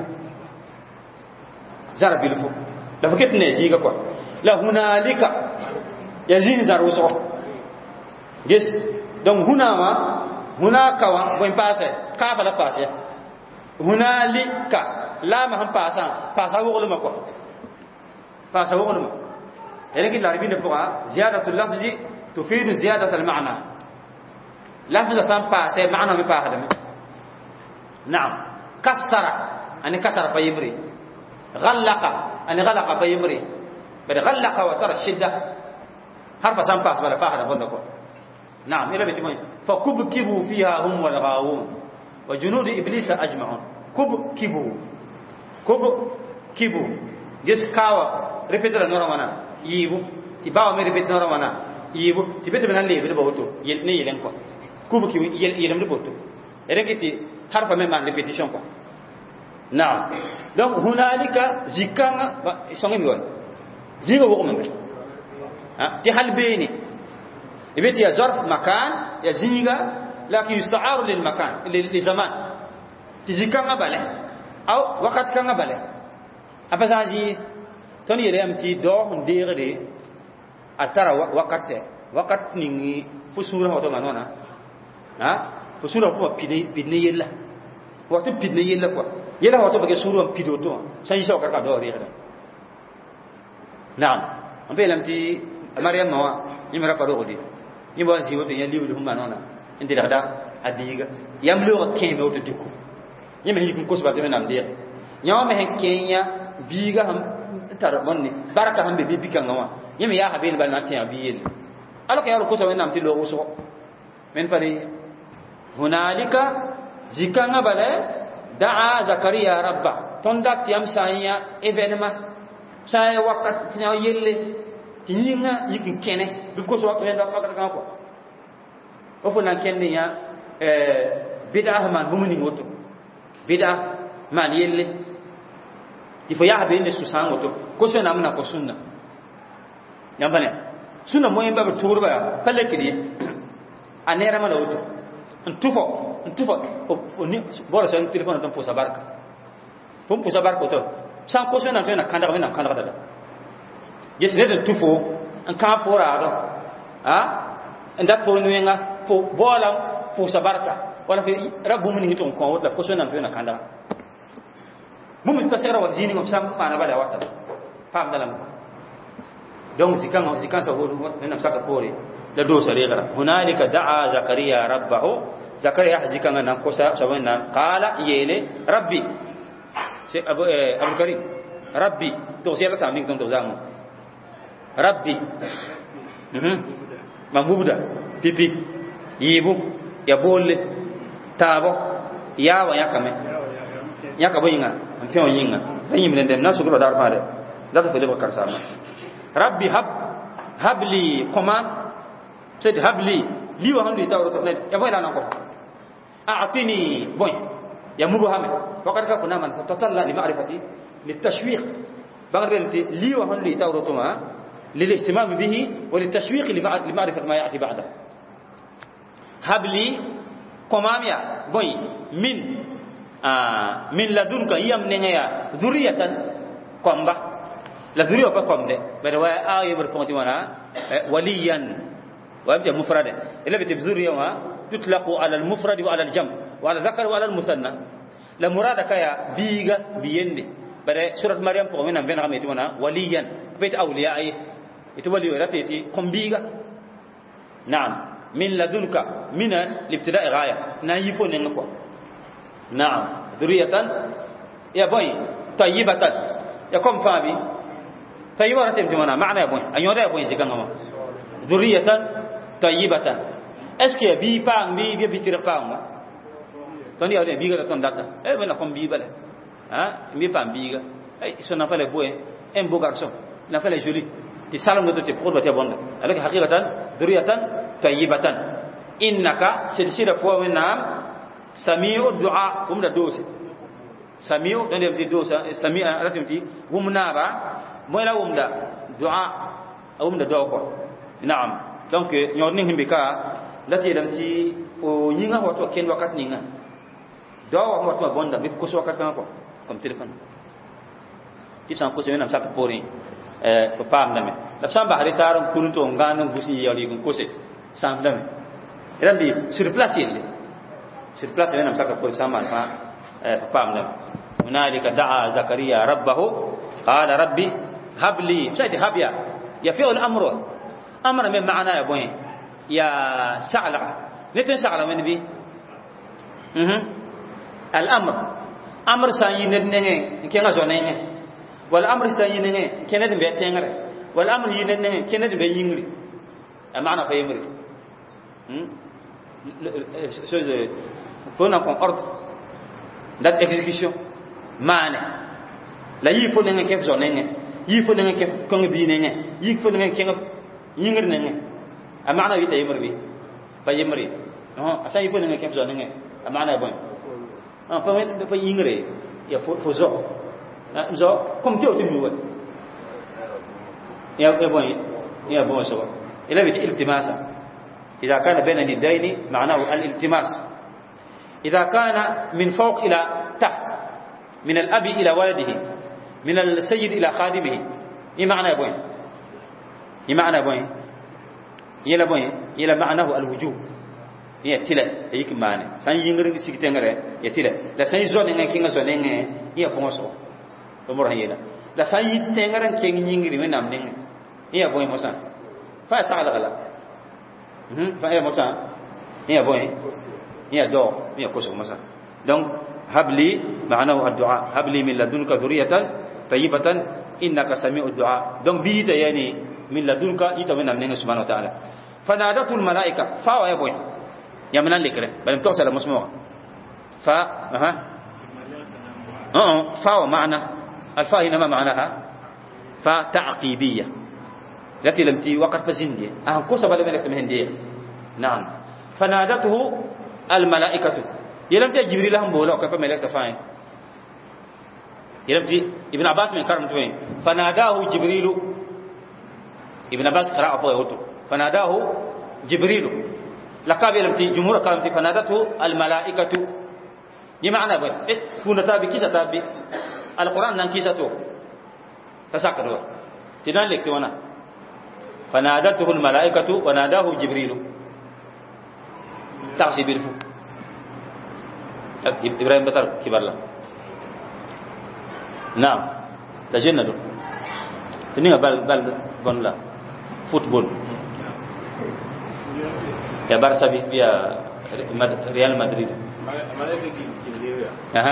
la faketne jiga kwa la hunalika yazini zaruso yes donc hunaka wa boy passe ka bala passe hunalika la ma han pasa wogoluma kwa pasa wogoluma لكن العربية نفوها زيادة اللفظ تفيد زيادة المعنى لفظ سامبا سي معنى بفاهدم نعم كسر أن كسر فيمري غلق أن غلق فيمري بل غلق وترى الشدة حرف سامبا بلا فاهدم بندقوا نعم إلى بيتمين فكبكبوا فيها هم والغاوون وجنود إبليس أجمعون كبكبوا جس كاوا رفت لنا وانا yibu ti bawo mere bet nora wana yibu ti bete benan lebe bo to yel ne yelen ko kubu ki yelem de boto erekiti harfa même en répétition quoi naam donc hunalika zikanga songi mi won ziga wo ko ti halbeni ibeti ya zarf makan ya ziga lakin yusta'aru lil makan li zaman ti zikanga bale aw waqt kanga bale apasaji toni yele amti do ndire atara wakat ningi fusura hoto manona fusura ko pidne yella wato pidne yella ko yella hoto bage suru pido to sai so ka do rira naam ambe lamti maryam mawa nimara pado odi nimbo si woto yeli wulu manona indira da adiga yamlo keme woto dikku yime hi ko sbate menam dia nyama hen kenya biga ham tar bonni baraka hambe bibi kan ngawa yeme ya haben bal natia biyen alaka yaro ko sa wenam ti lo uso men fari hunalika zikanga bale daa zakariya rabba tonda tiam sanya evenema saya wakat nya yelle tinga yikin kene bi ko so wenda fakata kan ko o fo nan kenne ya bid'ah man bumuni ngoto bid'ah man yelle il faut ya habe ne susan woto ko so na muna ko sunna yambane sunna mo yamba turba palle kidi anera mala woto ntufo ni bora sen telephone tan posa barka pom posa barka to san ko so na tena kanda da yes ne tufo an ka fora do ndat fo no yenga fo bola posa barka wala fi rabbu mun hiton ko wala ko so na tena kanda mum tasira wa zini ngam mana bala wata fam dalam donc zikan sa hodu nenam saka pore la do sariga hunalika daa zakariya rabbahu zakariya zikan nan ko sa sawana qala yele rabbi se abu karim rabbi to se la tamin ton to zamu rabbi mabuda pipi yibu ya bolle tabo yawa yakame yakabo yinga ampion yinga danyim len dem nasu ko dar faade da to fele bakar sama rabbi habli koma c'est habli li wa handu tawro to net ya boyla nako a'tini boy يا مبهم وقد كنا من تطلع لمعرفة للتشويق بعد ذلك لي وهن لي تورطما للاهتمام به وللتشويق لمعرفة ما يأتي بعده هب لي قماميا بوي من لدنك يمنيا ذرية قمبا لا ذرية قمبا بدوا آية بركمتي وانا وليا ويبدأ مفردا إلا بتبذرية تطلق على المفرد وعلى الجمع وعلى الذكر وعلى المثنى لا مراد كيا بيغا بيندي بره سورة مريم فومنا بين غميتي وانا وليا بيت أولياء يتولي وراتي كم بيغا نعم من لدنك من الابتداء غاية نايفو ننكو نعم ذرية يا بوي طيبة يا كم فابي طيبة راتي وانا معنى يا بوي أيوة يا بوي زكاما ذرية طيبة اسكي بي بان بي بيتير بان توني يا بيغا تون داتا بنا كم بيغا مي بان بيغا سو نفالي بوي ام بو غارسون نفالي جولي تي سالم نوتو تي بور باتي بوند عليك حقيقة ذرية طيبة إنك سلسلة فوا من نام سميع الدعاء ومن دوس سميع دندم تي دوس سميع راتم تي ومنابا مولا ومدا دعاء او ومدا دوكو نعم donc ñorni himbe ka lati dam ci o yinga wato ken wakat ninga do wa wato bonda bi ko so wakat ko comme téléphone ti san ko se menam sak pori ko pam dame la samba hari taram kunto ngana busi yali ko se sam dame rambi sur place menam sak pori sama fa pam dame hunalika daa zakaria rabbahu qala rabbi habli saydi habya ya fi al amru أمر من معنى يا بوين يا سعلة نتن سعلة من بي الأمر أمر سايين ننه كنا زونين والأمر سايين ننه كنا بيتينغر والأمر يننه كنا بيينغري معنى فيمري chose فونا كون أرض that execution معنى لا يفو ننه كيف زونين يفو ننه كيف كون بينه يفو ننه كيف yingir nenge amana wita yimri fa yimri asa yifo nenge kemzo nenge amana bon fa yingre ya fo zo kom tio timi ya bon so ila bi iltimasa idha kana bayna nidaini ma'nahu al-iltimas idha kana min fawq ila taht min al-abi ila waladihi min al-sayyid ila khadimihi ma'na bon يمعنى بوين يلا بوين يلا معناه الوجوب هي تلا هيك معنى سان ينغر سيكتنغره يتلا لا سان يزون نغ كينغ زون نغ هي بونسو بمر هيلا لا سان يتنغرن كين ينغري من نام نغ هي بوين موسى فا سالا غلا فا موسى هي بوين هي دو هي كوسو موسى دونك هب لي معناه الدعاء هب لي من لدنك ذرية طيبة إنك سميع الدعاء دونك بيت يعني من لدنك يتمنى من سبحانه وتعالى فنادته الملائكة فاو يا بوي يا من الذكر بل توصل مسموع فاو معنى الفاء هنا معناها فتعقيبية التي لم تي وقت بزندية كوسا بدل ملك سمهندية نعم فنادته الملائكة يلم تي جبريل هم بولا وكيف ملك سفاين يلم تي ابن عباس من كرم توين فناداه جبريل ابن عباس قرأ أبوه يوتو فناداه جبريل لقب يلمتي جمهور كلامتي فنادته الملائكة بمعنى فونا تابي كيسة تابي القرآن نان كيسة تو تساكروا تدان لك وانا فنادته الملائكة وناداه جبريل تاسي بيرفو إبراهيم بطر كبر الله نعم تجنن ini bal bon la football ya Barca via Real Madrid aha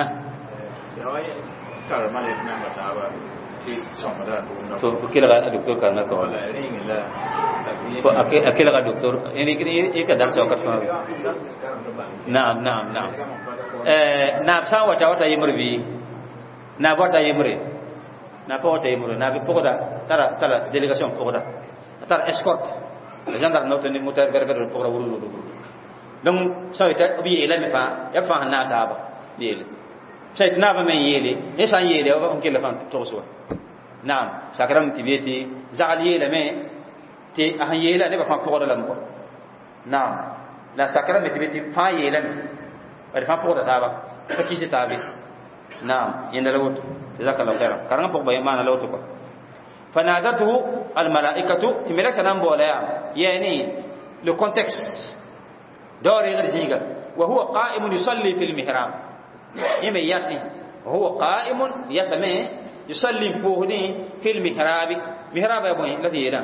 to kila ga doktor kana ko ko akila ga doktor ini ka darsa wakat fa naam na sa wata yimri na wata yimri na pota yimro na bi pokoda tara délégation pokoda tara escorte le gendarme no tani moteur berber pokoda wuru donc ça était bi ila mi fa ya fa na ta ba yele sayt na ba men yele esan yele on kele fan to so naam sakram tibeti zal yele me te a yele ne ba fan ko da lam ko naam la sakram tibeti fa yele me ba fa ko da ta ba fa kisi ta bi naam yenda la wut jazakallahu khairan karanga pok bay mana lawtu ko fanadatu al malaikatu timela sanam bola yani le contexte دوري غير زيغا وهو قائم يصلي في المحراب يمي ياسين وهو قائم يسمع يصلي فوهني في المحراب محراب يا ابوي الذي يدا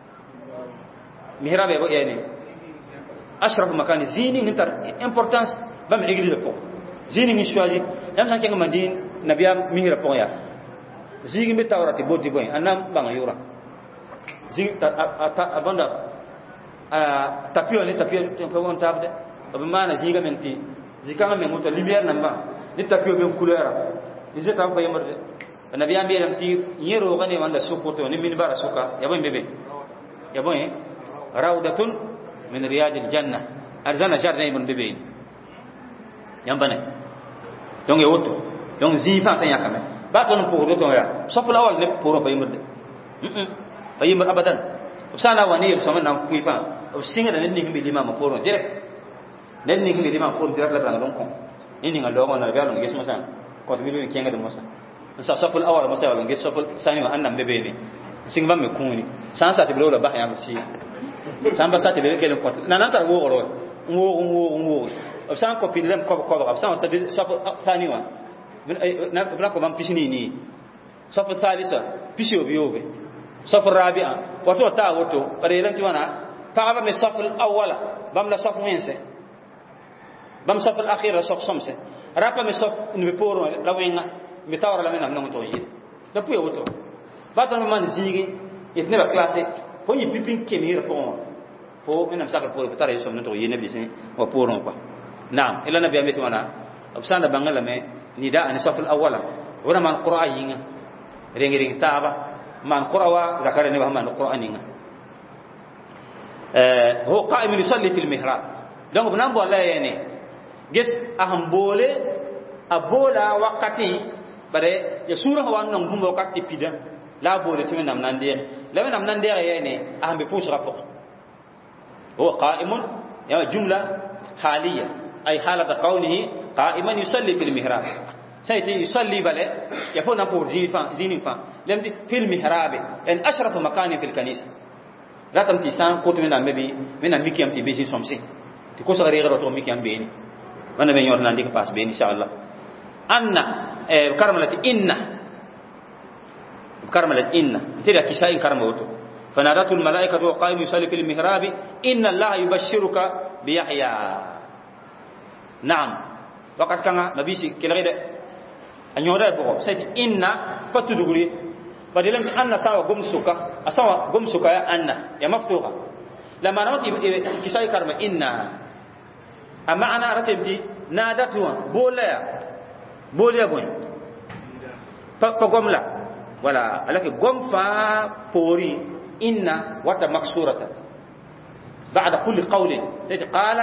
محراب يا ابوي يعني اشرف مكان زيني انت امبورطانس بام ايغليز بو زيني ني شوازي يام سان كيغا مدين نبيا محراب بو يا زيغي مي تاوراتي بودي بوي انام بان يورا زيغ ابوندا tapio ni tapio ko won tabde o mana ziga menti zikanga men muta lumière namba ni tapio ben couleur ni je tam ko yamurde nabi ambi ram ti yero gane wanda sukoto ni min bara suka yabo bebe yabo rawdatun min riyadil janna arzana jarna ibn bebe yambane donc yoto donc zifa tan yakame ba ton pour to ya sofla wal ne pour ko yamurde bayim abadan sana wani sama na kuifa o singa da nenni kimbi lima maporo direct nenni kimbi lima maporo direct la banga don inni nga logo na galo nges masa ko to bilu kenga de masa sa saful awal masa wala nges saful sani wa annam bebe ni singa bamme kuni san sa te bilu la bahya masi san ba sa te bilu kelen ko na nan tar wo wo o san ko pilem ko ba san ta saful thani wa na bla ko bam pisini ni saful thalitha pisio biyobe saful rabi'a wato ta wato relanti wana فعبا من الصف الأول بام الصف وينسه بام الصف الأخير الصف سمسه رابا من الصف نبيبورو لوينغا متاور لمن أمنا متويين نبوي وتو باتنا من زيجي يتنبأ كلاسي هو يبيبين كمير فون هو من أمساك الفور بتاري يسوم نتويين نبيسين وفورون با نعم إلا نبي أميت وانا أبسانا بانغلا مي نداء عن الصف الأول ونا من القرآن ينغا رينغ تابا من القرآن ذكر نبي من القرآن ينغا هو قائم يصلي في المحراب donc bnan bo la yani ges aham bole abola wakati bare ya sura hawan nan gumbo wakati pida la bole timen nam nan de la nam nan de yani aham be pousse rapport هو قائم يا جمله حاليه اي حاله قوله قائما يصلي في المحراب سيتي يصلي بله يفون pour زينفا لم في المحراب ان اشرف مكان في الكنيسه ratam ti san ko to mena mebi mena miki am ti besi somse ti ko sa rega to miki am beni wana be nyor nan dik pass be inshallah anna karmalati inna tira kisai karmato fanadatu al malaikatu qaimu yusalli fil mihrab inna allaha yubashshiruka bi yahya na'am waqat kanga nabi si kelade anyora bo sai inna patuduguri بدلم أن سوا قم سكا أن يا مفتوحة لما نوتي كسائي كرم إن أما أنا رتبتي نادتها بولا بوين فقم لا ولا لكن قم فا بوري إن وات مكسورة بعد كل قول قال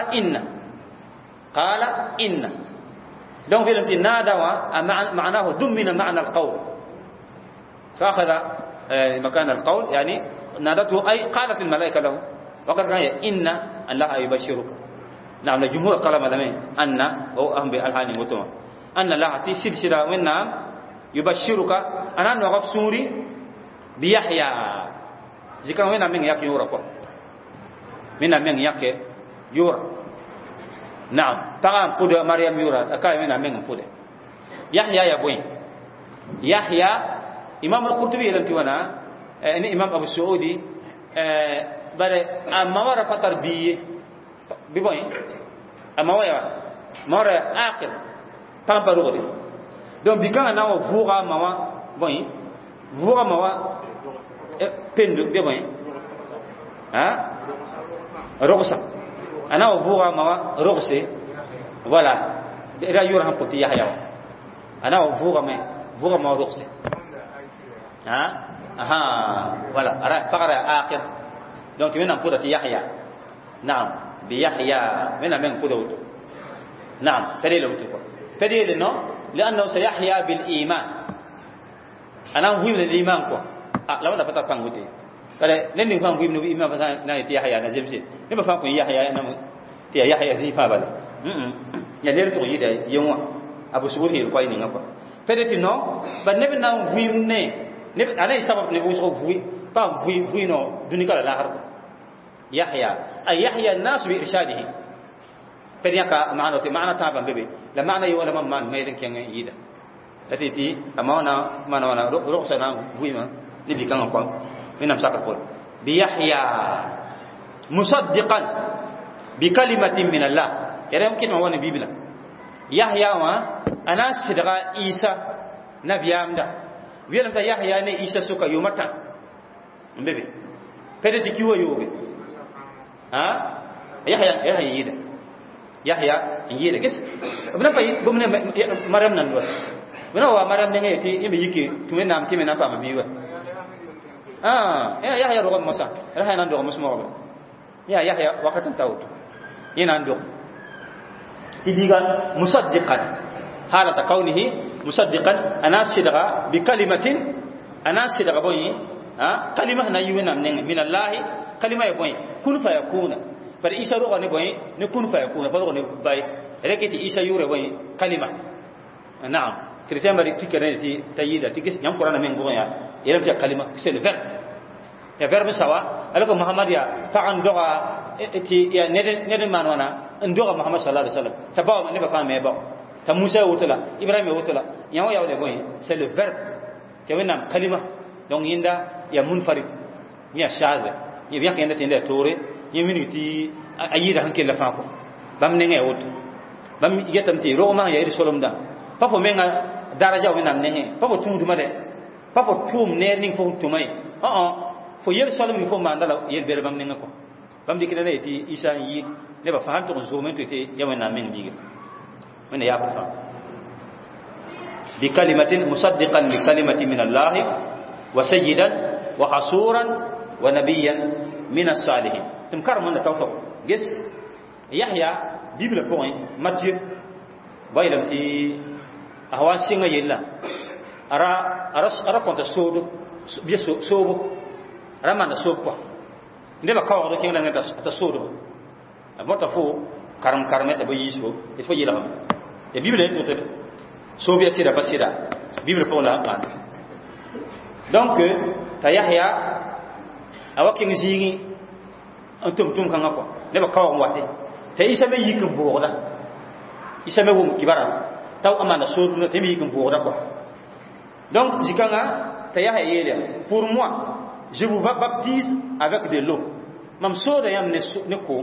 إن دون في نادوا معناه ضمن معنى القول فأخذ مكان القول يعني نادته أي قالت الملائكة له وقد كان إن الله يبشرك نعم الجمهور قال ملامين أن أو أهم بالحاني متوما أن الله تسلسل وإنها يبشرك أنا نغف سوري بيحيى ذكر وين من يك يورا من يك يورا نعم تقام فود مريم يورا أكاي من فود يحيى يا بوين يحيى إمام القرطبي لم توانا إن إمام أبو السعودي بره أما ورا فتر بيبوين أما ورا آخر تامبروري دون بيكان أنا وفورا موا بوين فورا موا بندو بيبوين ها رقصة أنا وفورا موا رقصة ولا إذا يورهم بتي يحيى أنا وفورا موا رقصة ولا فقرة آخر donc من نقول يحيى نعم بيحيى من قدوته نعم تري له فدي لنا لأنه سيحيا بالإيمان أنا هو من الإيمان كوا لو أنا بتاع فانغوتي كله لين فان هو من الإيمان بس أنا يحيا نزيم سي نبى فان كوا يحيا أنا يحيا زيفا بله يا دير تو يدا يوم أبو سبور هي القاين نعم فدي تنو بنبي نام هو من نبي أنا يسبب نبي وسوا هو بام هو نو دنيا كلا لاهر يحيا أي يحيا الناس بإرشاده فدي معنى تابع بيبي لما أنا يوم لما ما يدين كيان يدا لتيتي أمانا رؤسنا ويما نبي كان نقول من نفسك قول بيحيى مصدقا بكلمة من الله يعني يمكن ما هو نبي بلا يحيى ما أنا صدق عيسى نبي أمدا ويلم تا يحيى ne Isa suka yumata mbebe pede tikiwa yobe Yahya yida Yahya yida kes bna pay bumne Maryam nan do bna wa Maryam ne ngeti imbe yiki tumen nam timen na pa biwa Yahya ro Musa Yahya nan do Musa mo Yahya wakatan tawut yinan do ibiga musaddiqan halata kaunihi musaddiqan anasidaga bi kalimatin anasidaga boyi kalima na yuwena min Allah kalima boyi kun fa yakuna par Isa ro ne boyi ne kun fa yakuna par ne bay reketi Isa yure boyi kalima naam christian bari tikere ti tayida tikis nyam qur'ana men goya yelam ta kalima c'est le verbe ya verbe sawa alako Muhammad ya ta andoga ti ya neden manwana ndoga Muhammad sallallahu alaihi wasallam tabaw ne ba fa me ba ta Musa wutula Ibrahim wutula yawo yawo de boy c'est le verbe kewenam kalima donc yinda ya munfarid ya shaza ya biya kenda tende tore ya minuti ayida hanke la fa ko bam ne nge wutu bam yetamti roma ya iri solomda pafo menga daraja wenam ne pafo tumduma de pafo tum ne ning fo tumai fo yel solom ni fo mandala yel bere bam ne ngako bam dikina ne ti Isa yi ne ba fa hanto zo men to te ya wenam men diga من يابفا بكلمة مصدقا بكلمة من الله وسيدا وحصورا ونبيا من الصالحين تمكر من توتو جس يحيى بيبل بوين ماتيو بايلم تي اهوا سينغا يلا ara konta sodo bi sobo ara man sobo ndeba kawo do kinga ngata ta sodo abota fo karam karmet ba yiso il faut yira ya bible est tout so bien sira basira bible pour la pan donc ta Yahya awakin zingi antum kan ko ne ba kawo wate ta Isa be yikin boda Isa be wum kibara taw amana so duna te yikin boda ko donc zikanga ta Yahya yele pour moi je vous baptise avec de l'eau mam so da yam ne ko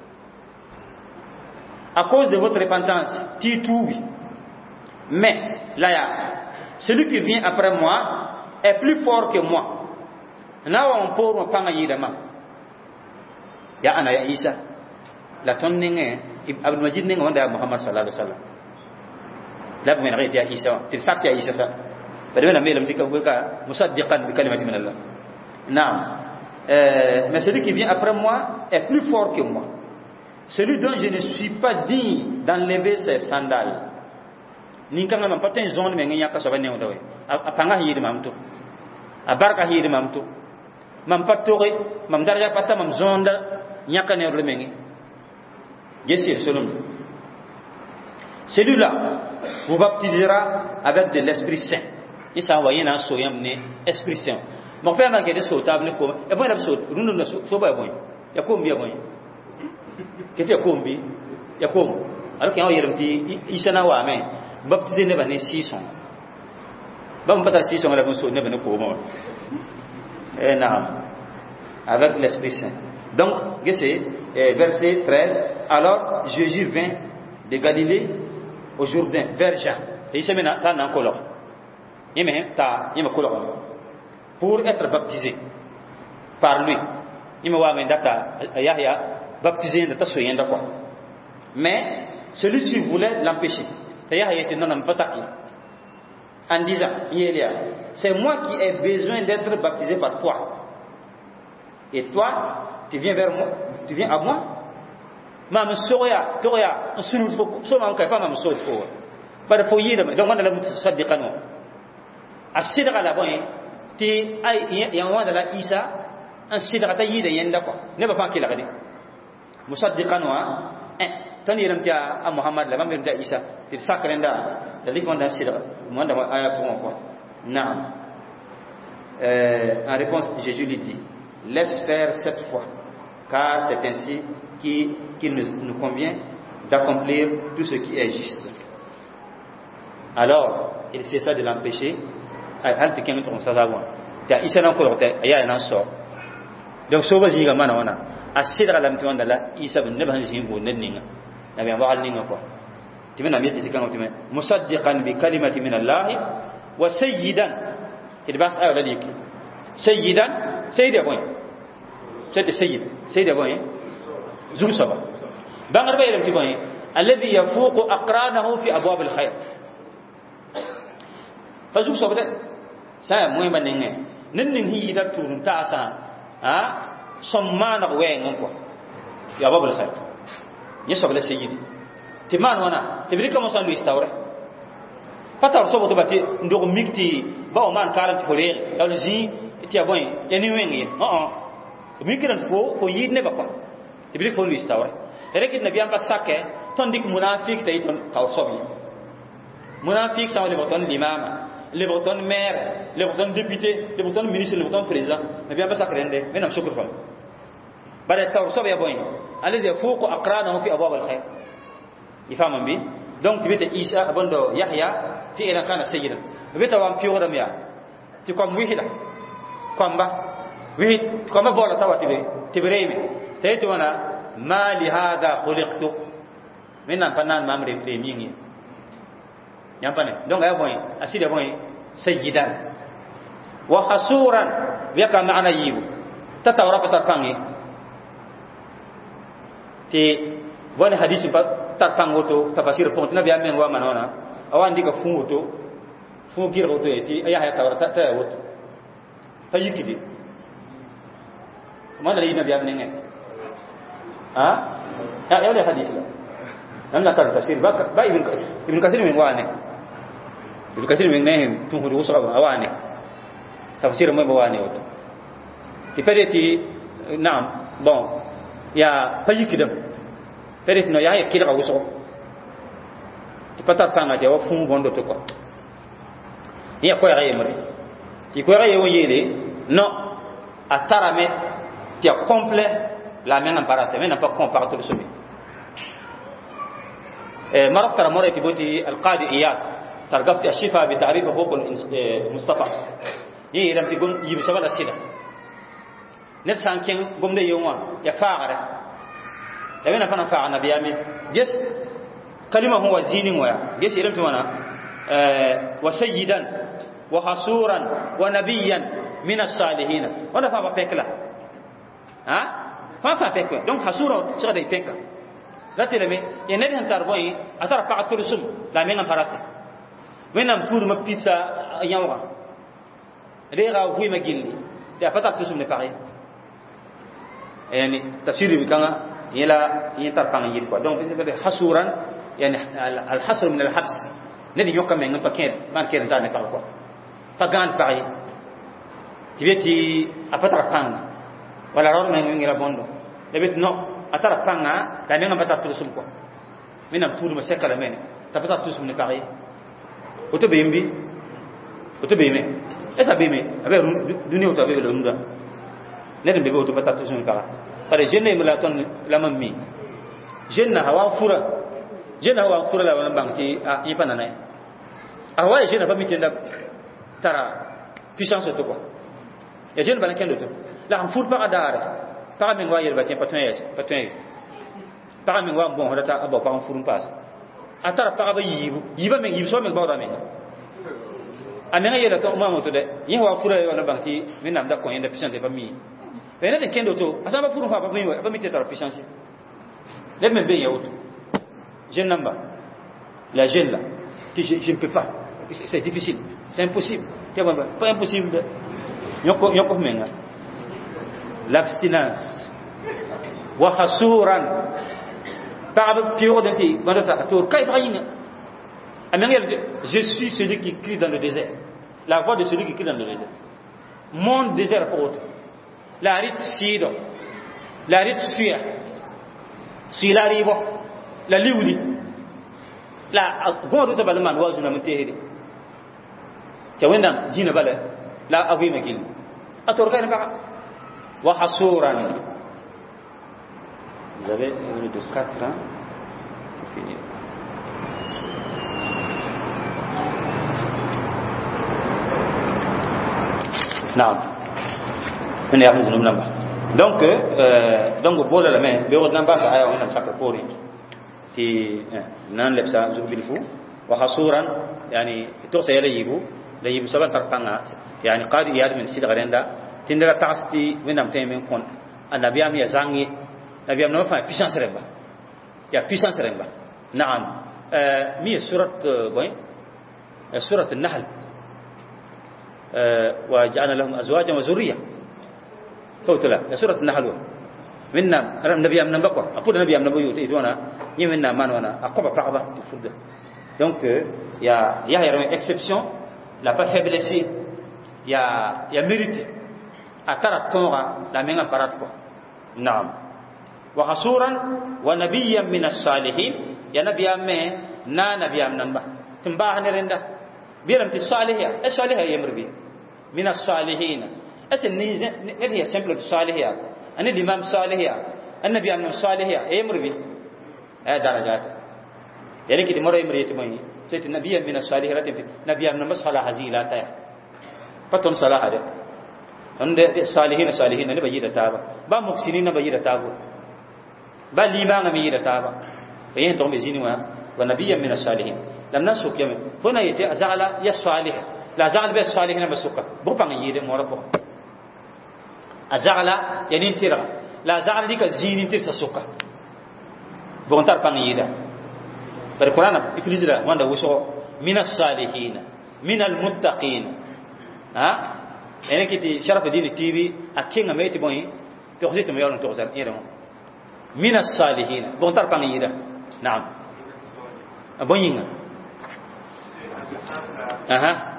à cause de votre repentance, titoubi. Mais, là, celui qui vient après moi est plus fort que moi. Là, on peut me prendre yidama. Ya ana ya Isa. La tonne n'est Abdul Majid n'est pas Muhammad sallallahu alaihi wasallam. Là, vous m'avez dit ya Isa. Tu sais que ya Isa ça. Badou na melam tika buka musaddiqan bi kalimati min Allah. Naam. Mais celui qui vient après moi est plus fort que moi. Celui dont je ne suis pas digne d'enlever ses sandales. Ninkanga mam patin zone me nganya ka so bane odawe. Apanga hiri mamto. Abarka hiri mamto. Mam patore, mam daraja pata mam zonda nyaka ne orle mengi. Yesir selon. Celui-là vous baptisera avec de l'Esprit Saint. Il s'en envoyé dans soyam ne Esprit Saint. Mon père m'a gardé sur table ko. E bon abso rundu na so ba bon. Ya ko mbiya bon. Kete kombi ya kom alors qu'il y a yermti isana wa men baptisé ne bane 600 bam pata 600 la bonso ne bane ko mo naam avec l'Esprit Saint. Donc verset 13 alors Jésus vint de Galilée au Jourdain vers Jean et il se met dans un color pour être baptisé par lui. Il me wa men data Yahya baptisé de tasoyen d'accord. Mais celui-ci voulait l'empêcher. C'est-à-dire il était non pasaki. En disant c'est moi qui ai besoin d'être baptisé par toi. Et toi, tu viens vers moi, tu viens à moi. Mam soya, toya, sunu so man ka pa mam so ko. par fo yida donc wanda la musaddiqan wa asidqa la boy ti ay ya wanda la Isa an sidqa ta yida yenda ko ne ba fa kila gadi musaddiqan wa tan yiram tia Muhammad la mam ta Isa ti sakrenda da lik wanda sidqa wanda aya ko naam en réponse Jésus lui dit laisse faire cette fois car c'est ainsi qu'il nous convient d'accomplir tout ce qui est juste. Alors il cessa de l'empêcher al te kemet on sazawa ta isa nan ko ta aya nan so donc so bazi ga mana wana asidra lam ti wanda la isa bin naban zingo nenninga nabi Allah ninga ko timena miyati sikan otime musaddiqan bi kalimati min Allah wa sayyidan تلباس أو لديك سيدا سيد أبوي سيد أبوي زوج سبا بانغر بيلم تبوي الذي يفوق أقرانه في أبواب الخير فزوج سبا ده سام مهم ننن هي إذا تورن تاسان سمان وين أنكوا في أبواب الخير يسوع له سيد تمان وانا تبريك مسان بيستوره patar so boto bati ndo mikti ba o man karam ti hore law zi ti aboy yani wengi mikran fo yid ne ba ko tibri fo lu istawra rek nabi am basake ton dik munafiq tay ton kaw sobi munafiq sa le boton l'imam le boton maire le boton député le boton ministre le boton président nabi am basake rende menam shukr fam bare taw sobi aboy alladhi yafuqu aqranahu fi abwab alkhair ifamam bi donc tibete Isa abondo Yahya في إذا كان سيدا بيتا وام في ورم يا تكون ويهدا كمبا ويهد كمبا بولا توا تبريمي تيتو أنا ما لهذا خلقت من فنان مامري بريميني يام بني دونك يا بوي أسيد بوي سيدا وحصورا بيكا معنا يبو تتورا بتركاني في بون حديث تركانغوتو تفسير بونت نبي أمين وامانونا awan dika fungoto fungir goto eti aya ya tawara ta woto ayikidi mana li nabi amne ngene ya le hadith la nan la tar tafsir ba ibn kasir min wane ibn kasir min ne fungoto usa awane tafsir mo wane woto ti pedeti naam bon ya ayikidam pedeti no ya kida ko usa pata tanga je wa fu bondo to ko ya ko ya yemri ti ko ya yewo yele no atarame ti a complet la mena parate mena pas comparato le sobi maraf tara mora ti boti al qadi iyad targafti ashifa bi ta'rif huquq al mustafa yi ram ti gum yi bisabala sida net sanken gum de yonwa ya faare da mena fana fa'a nabiyami yes كلمة هو زين ويا جيش يرمي وانا وسيدا وحصورا ونبيا من الصالحين وانا فاهم بيكلا فاهم بيكلا دونك حصورا تشغل بيكلا لا تلمي ينادي هم تربوي أثر فقط ترسم لا منا فرات منا مفور ما بيتزا يوما ريغا وفوي ما جيلي ده فقط ترسم نفعي يعني تفسير بكنا يلا ينترفع يجيب دونك حصورا يعني الحصر من الحبس الذي يقام من بكير ما كير دان كالكوا فغان باي تبيتي افطر بان ولا رون من غير بوندو دبيت نو اتر بان دا من بتا ترسم كو من ام تور مسكلا من تبتا ترسم نكاي وتبيمبي وتبيمي esa bime abe dunia to abe lunda nedem bebe to bata tرسم نكاي pare jenne mala ton lamammi jenna hawa fura jena wa fura la wan bangti yi panana awa jena ba mitenda tara puissance to ko ya jena bana kendo to la fur pa adare pa min wa yer ba tiens patun pa min wa bon rata abo pa furun pas atara pa ba yiba men yibo so men ba da men amena yela to ma moto de yi wa fura wan bangti min nam da ko yenda puissance ba mi bena de kendo to asaba furun pa ba mi ba mitenda tara puissance le men be yauto jeune namba la jeune là je ne peux pas c'est difficile c'est impossible c'est pas impossible yoko menga l'abstinence wa hasuran ba'd pure denti badata to kay bayina Je suis celui qui crie dans le désert. La voix de celui qui crie dans le désert. Mon désert haute. La rite sido. La rite suya. Si la ribo. La liwli. La gondo to balman wazu na mutehidi. Ta wendam dina bala. La awi magil. Ator kayna baka. Wa hasuran. Vous avez une de 4 ans. Fini. نعم من يأخذ النمبر donc bola la main be wona ba sa aya wona saka kori ti nan lebsa zo bilfu wa hasuran yani to sayala yibu la yibu sabat farqanga yani qadi yad min sida garenda tindira tasti wenam temen kon anabiyam ya zangi nabiyam no fa puissance remba ya puissance remba naam mi surat boy surat an-nahl وجعلنا لهم أزواجا وذرية فوتلا سورة النحل منا النبي أمنا بقى أقول النبي أمنا بيوت إذوانا يمنا مانوانا أقوى بعضا الفرد donc il y a une exception la pas faiblesse il y a mérité atara tonga la menga parat ko naam wa hasuran wa nabiyyan min as-salihin ya nabi amme na nabi amna ba tumba hanerenda biram ti salihya as-salihya yamrbi من الصالحين أسن نهي سمبل الصالحية أن الإمام الصالحية النبي من الصالحية يمر به درجات يعني كده مرة يمر يتمني سيد النبي من الصالحية نبي من مصالح هزيلة تاع فتون صلاح هذا عند الصالحين أنا بيجي تابا با مكسرين بيجي تابا با الإمام بيجي تابا فين توم بيزينوا ونبي من الصالحين لم نسوق يوم فنا يتي أزعل يصالح لا زعل بس صالحين بسوكا بوبان يده مورفو ازعل يعني انترا لا زعل ديك زين انتر سوكا بونتار بان يده بالقران يفليزرا واندا وسو من الصالحين من المتقين ها يعني كتي شرف الدين التي في اكينغا ميتي بوين توخزيت ميون توخزان يرم من الصالحين بونتار بان يده نعم ابوين اها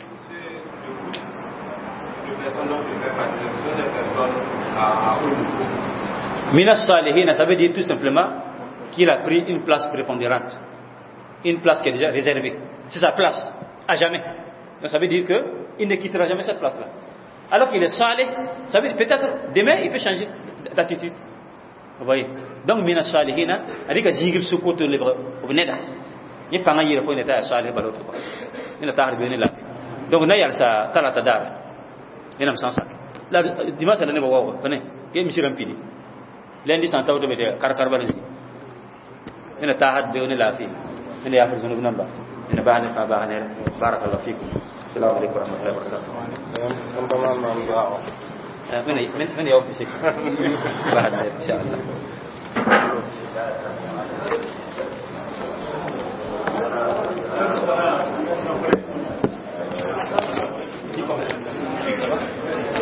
Minas Salihin, ça veut dire tout simplement qu'il a pris une place prépondérante, une place qui est déjà réservée. C'est sa place, à jamais. Donc ça veut dire qu'il ne quittera jamais cette place-là. Alors qu'il est salih, ça veut dire peut-être demain il peut changer d'attitude. Vous voyez. Donc Minas Salihin, avec un zingib sukoto libre, vous venez là. Il n'y a pas un yéro pour une état salih balote quoi. Il n'a pas arrivé là. Donc n'a y'a ça talata dar. Ina msansa la dimanche la ne bawo fane ke mi siram pidi lendi santa wuto bete karkar balansi ina tahad be woni lafi ina ya farzu ibn namba ina bahane fa bahane barakallahu fikum assalamu alaykum wa rahmatullahi wa barakatuh من يوم في شكل بعد إن شاء الله